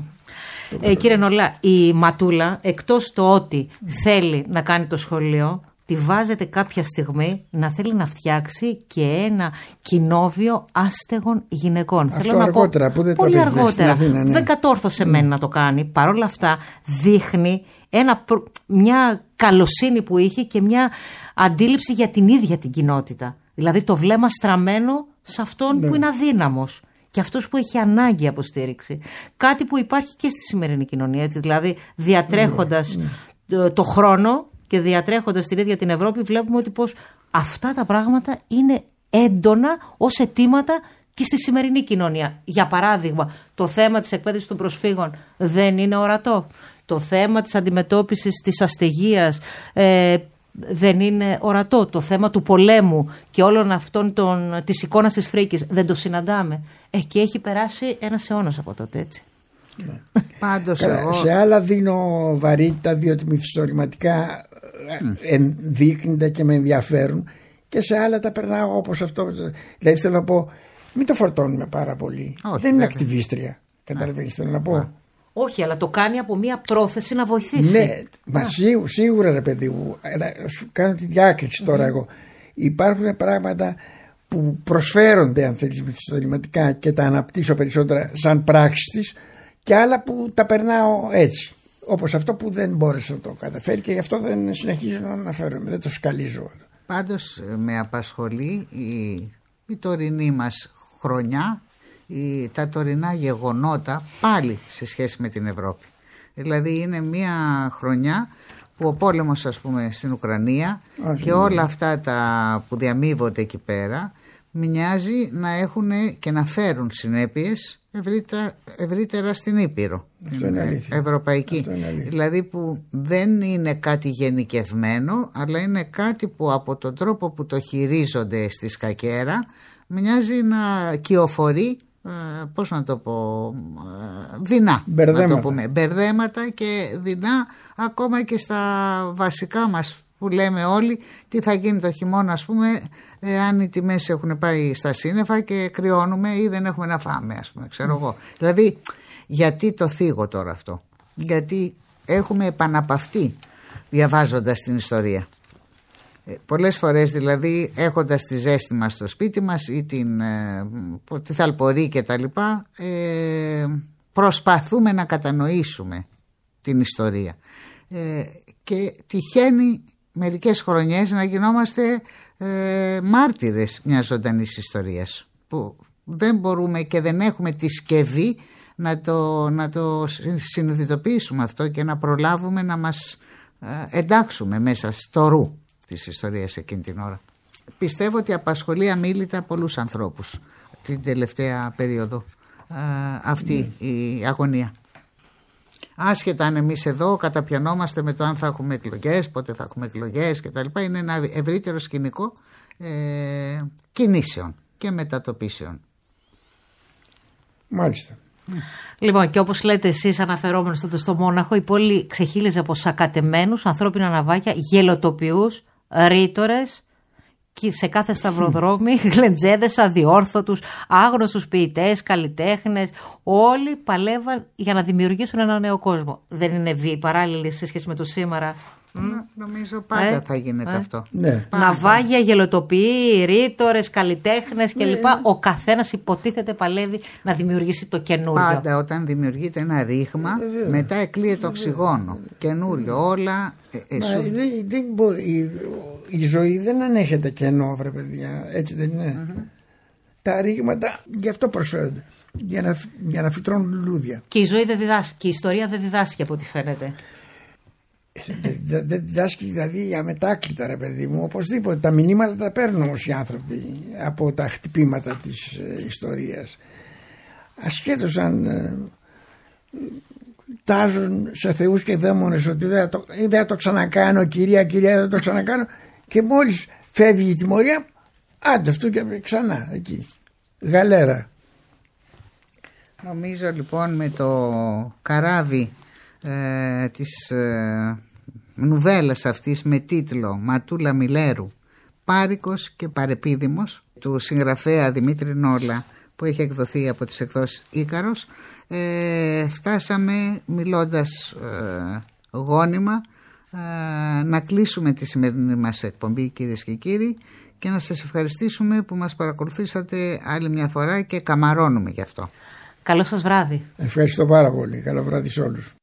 Ε, κύριε Νολά, η Ματούλα, εκτός το ότι θέλει να κάνει το σχολείο, τη βάζετε κάποια στιγμή να θέλει να φτιάξει και ένα κοινόβιο άστεγων γυναικών. Αυτό θέλω αργότερα, να πω, που δεν πολύ το αργότερα. Αθήνα, ναι. Δεν κατόρθωσε mm. μεν να το κάνει. Παρ' όλα αυτά δείχνει ένα, μια καλοσύνη που είχε και μια αντίληψη για την ίδια την κοινότητα. Δηλαδή το βλέμμα στραμμένο σε αυτόν ναι. που είναι αδύναμος και αυτός που έχει ανάγκη από στήριξη. Κάτι που υπάρχει και στη σημερινή κοινωνία. Έτσι, δηλαδή διατρέχοντας ναι. το, το χρόνο και διατρέχοντας την ίδια την Ευρώπη, βλέπουμε ότι πως αυτά τα πράγματα είναι έντονα ως αιτήματα και στη σημερινή κοινωνία. Για παράδειγμα, το θέμα της εκπαίδευσης των προσφύγων δεν είναι ορατό. Το θέμα της αντιμετώπισης της αστεγίας ε, δεν είναι ορατό. Το θέμα του πολέμου και όλων αυτών των, της εικόνας της φρίκης δεν το συναντάμε. Ε, και έχει περάσει ένας αιώνας από τότε, έτσι. Ναι. Πάντως εγώ... Σε άλλα δίνω βαρύτητα, διότι μυθιστορηματικά mm. ενδείκνυνται και με ενδιαφέρουν, και σε άλλα τα περνάω όπως αυτό. Δηλαδή θέλω να πω, μην το φορτώνουμε πάρα πολύ. Όχι, δεν είναι ακτιβίστρια. Καταλαβαίνεις, θέλω να πω. Α. Όχι, αλλά το κάνει από μια πρόθεση να βοηθήσει. Ναι, μα σίγουρα, σίγουρα ρε παιδί μου, σου κάνω τη διάκριση τώρα mm. εγώ. Υπάρχουν πράγματα που προσφέρονται, αν θέλεις, μυθιστορηματικά και τα αναπτύσσω περισσότερα σαν πράξεις της, και άλλα που τα περνάω έτσι. Όπως αυτό που δεν μπόρεσε να το καταφέρει και γι' αυτό δεν συνεχίζω να αναφέρομαι, δεν το σκαλίζω. Πάντως με απασχολεί η, η τωρινή μας χρονιά, η, τα τωρινά γεγονότα πάλι σε σχέση με την Ευρώπη. Δηλαδή είναι μια χρονιά που ο πόλεμος, ας πούμε, στην Ουκρανία Άχι, και όλα αυτά τα που διαμείβονται εκεί πέρα μοιάζει να έχουν και να φέρουν συνέπειες ευρύτερα, ευρύτερα στην Ήπειρο. Αυτό είναι αλήθεια. Ευρωπαϊκή. Αυτό είναι αλήθεια. Δηλαδή που δεν είναι κάτι γενικευμένο, αλλά είναι κάτι που από τον τρόπο που το χειρίζονται στη σκακέρα μοιάζει να κυοφορεί, ε, πώς να το πω, ε, δεινά. Μπερδέματα. Να το πούμε. Μπερδέματα και δεινά ακόμα και στα βασικά μας που λέμε όλοι τι θα γίνει το χειμώνα, ας πούμε, ε, αν οι τιμές έχουν πάει στα σύννεφα και κρυώνουμε ή δεν έχουμε να φάμε, ας πούμε, ξέρω εγώ. Δηλαδή, γιατί το θίγω τώρα αυτό? Γιατί έχουμε επαναπαυτεί διαβάζοντας την ιστορία. Ε, πολλές φορές δηλαδή, έχοντας τη ζέστη μας στο σπίτι μας ή την, ε, τη θαλπορή και τα λοιπά, ε, προσπαθούμε να κατανοήσουμε την ιστορία. Ε, και τυχαίνει μερικές χρονιές να γινόμαστε ε, μάρτυρες μιας ζωντανής ιστορίας, που δεν μπορούμε και δεν έχουμε τη σκευή να το, να το συνειδητοποιήσουμε αυτό και να προλάβουμε να μας ε, εντάξουμε μέσα στο ρου της ιστορίας εκείνη την ώρα. Πιστεύω ότι απασχολεί αμίλητα πολλούς ανθρώπους την τελευταία περίοδο ε, αυτή mm. η αγωνία. Άσχετα αν εμείς εδώ καταπιανόμαστε με το αν θα έχουμε εκλογές, πότε θα έχουμε εκλογές κτλ. Είναι ένα ευρύτερο σκηνικό ε, κινήσεων και μετατοπίσεων. Μάλιστα. Λοιπόν, και όπως λέτε εσείς, αναφερόμενος τότε στο Μόναχο, η πόλη ξεχύλιζε από σακατεμένους, ανθρώπινα ναυάκια, γελοτοποιούς, ρήτορες, και σε κάθε σταυροδρόμι γλεντζέδες, αδιόρθωτους, άγνωστους ποιητές, καλλιτέχνες, όλοι παλεύαν για να δημιουργήσουν ένα νέο κόσμο. Δεν είναι βίαιη παράλληλη σε σχέση με το σήμερα? Νο, νομίζω πάντα ε, θα γίνεται ε, αυτό. Ναι. Ναυάγια, γελοτοποιοί, ρήτορες, καλλιτέχνες κλπ. Ναι. Ο καθένας υποτίθεται παλεύει να δημιουργήσει το καινούριο. Πάντα όταν δημιουργείται ένα ρήγμα, ε, μετά εκλείεται το οξυγόνο. Καινούριο, όλα. Ε, Μα, δεν, δεν μπορεί, η, η ζωή δεν ανέχεται κενό, βρε παιδιά. Έτσι δεν είναι? Mm-hmm. Τα ρήγματα γι' αυτό προσφέρονται. Για να, για να φυτρώνουν λουλούδια. Και η ζωή δεν διδάσκει, και η ιστορία δεν διδάσκει από ό,τι φαίνεται. Δεν διδάσκει δηλαδή αμετάκλητα, ρε παιδί μου. Οπωσδήποτε τα μηνύματα τα παίρνουν όμως οι άνθρωποι από τα χτυπήματα της ε, ιστορίας. Ασχέτως αν ε, τάζουν σε θεούς και δαίμονες ότι δεν θα το, δεν θα το ξανακάνω, κυρία, κυρία, δεν θα το ξανακάνω, και μόλις φεύγει η τιμωρία, άντε αυτό και ξανά εκεί. Γαλέρα. Νομίζω λοιπόν με το καράβι ε, της ε, νουβέλας αυτής με τίτλο Ματούλα Μιλέρου, Πάρικος και Παρεπίδημος, του συγγραφέα Δημήτρη Νόλα, που έχει εκδοθεί από τις εκδόσεις Ίκαρος, ε, φτάσαμε μιλώντας ε, γόνιμα ε, να κλείσουμε τη σημερινή μας εκπομπή, κυρίες και κύριοι, και να σας ευχαριστήσουμε που μας παρακολουθήσατε άλλη μια φορά και καμαρώνουμε γι' αυτό. Καλό σας βράδυ. Ευχαριστώ πάρα πολύ. Καλό βράδυ σε όλους.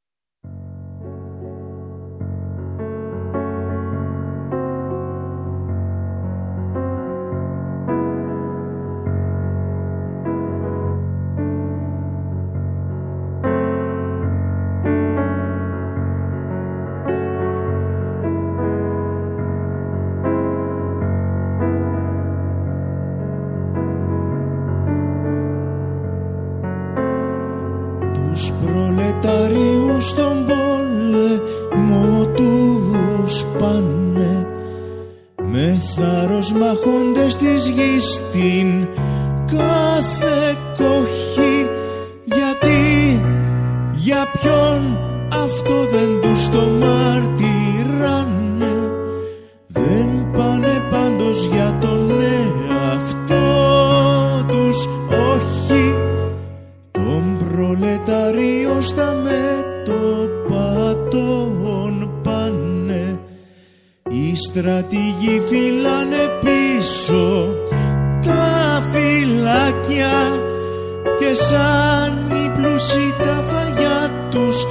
Τους προλεταρίους στον πόλεμο τους πάνε, με θάρρος μαχώντες της γης την κάθε κοχή. Γιατί, για ποιον αυτό δεν τους το μαρτυράνε? Δεν πάνε πάντως για τον εαυτό τους, όχι. Τον προλεταρίο στα μέτωπα τον πάνε, οι στρατηγοί φυλάνε πίσω τα φυλάκια, και σαν οι πλούσιοι τα φαγιά τους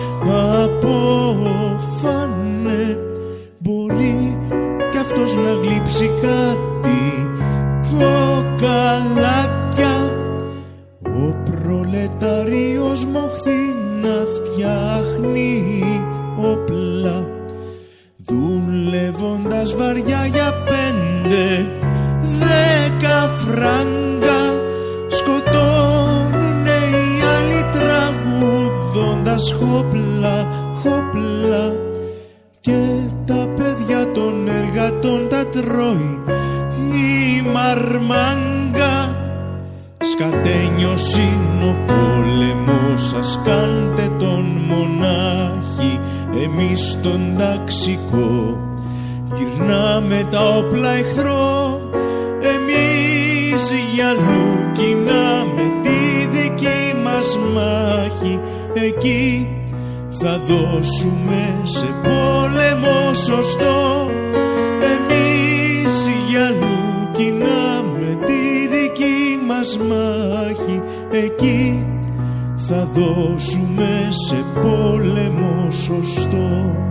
αποφάνε. Μπορεί κι αυτός να γλύψει κάτι κοκαλάκια, ο προλεταρίος μοχθεί να φτιάχνει όπλα, δουλεύοντας βαριά για πέντε δέκα φράγκα. Σκοτώνουνε οι άλλοι τραγουδώντας χόπλα, χόπλα, και τα παιδιά των εργατών τα τρώει η μαρμάγκα. Σκατένιος είναι ο πόλεμος σας, κάντε τον μονάχη, εμείς τον ταξικό γυρνάμε. με τα όπλα εχθρό. Εμείς για Λούκινα με τη δική μας μάχη, εκεί θα δώσουμε σε πόλεμο σωστό. Εμείς για Λούκινα με τη δική μας μάχη, εκεί θα δώσουμε σε πόλεμο σωστό.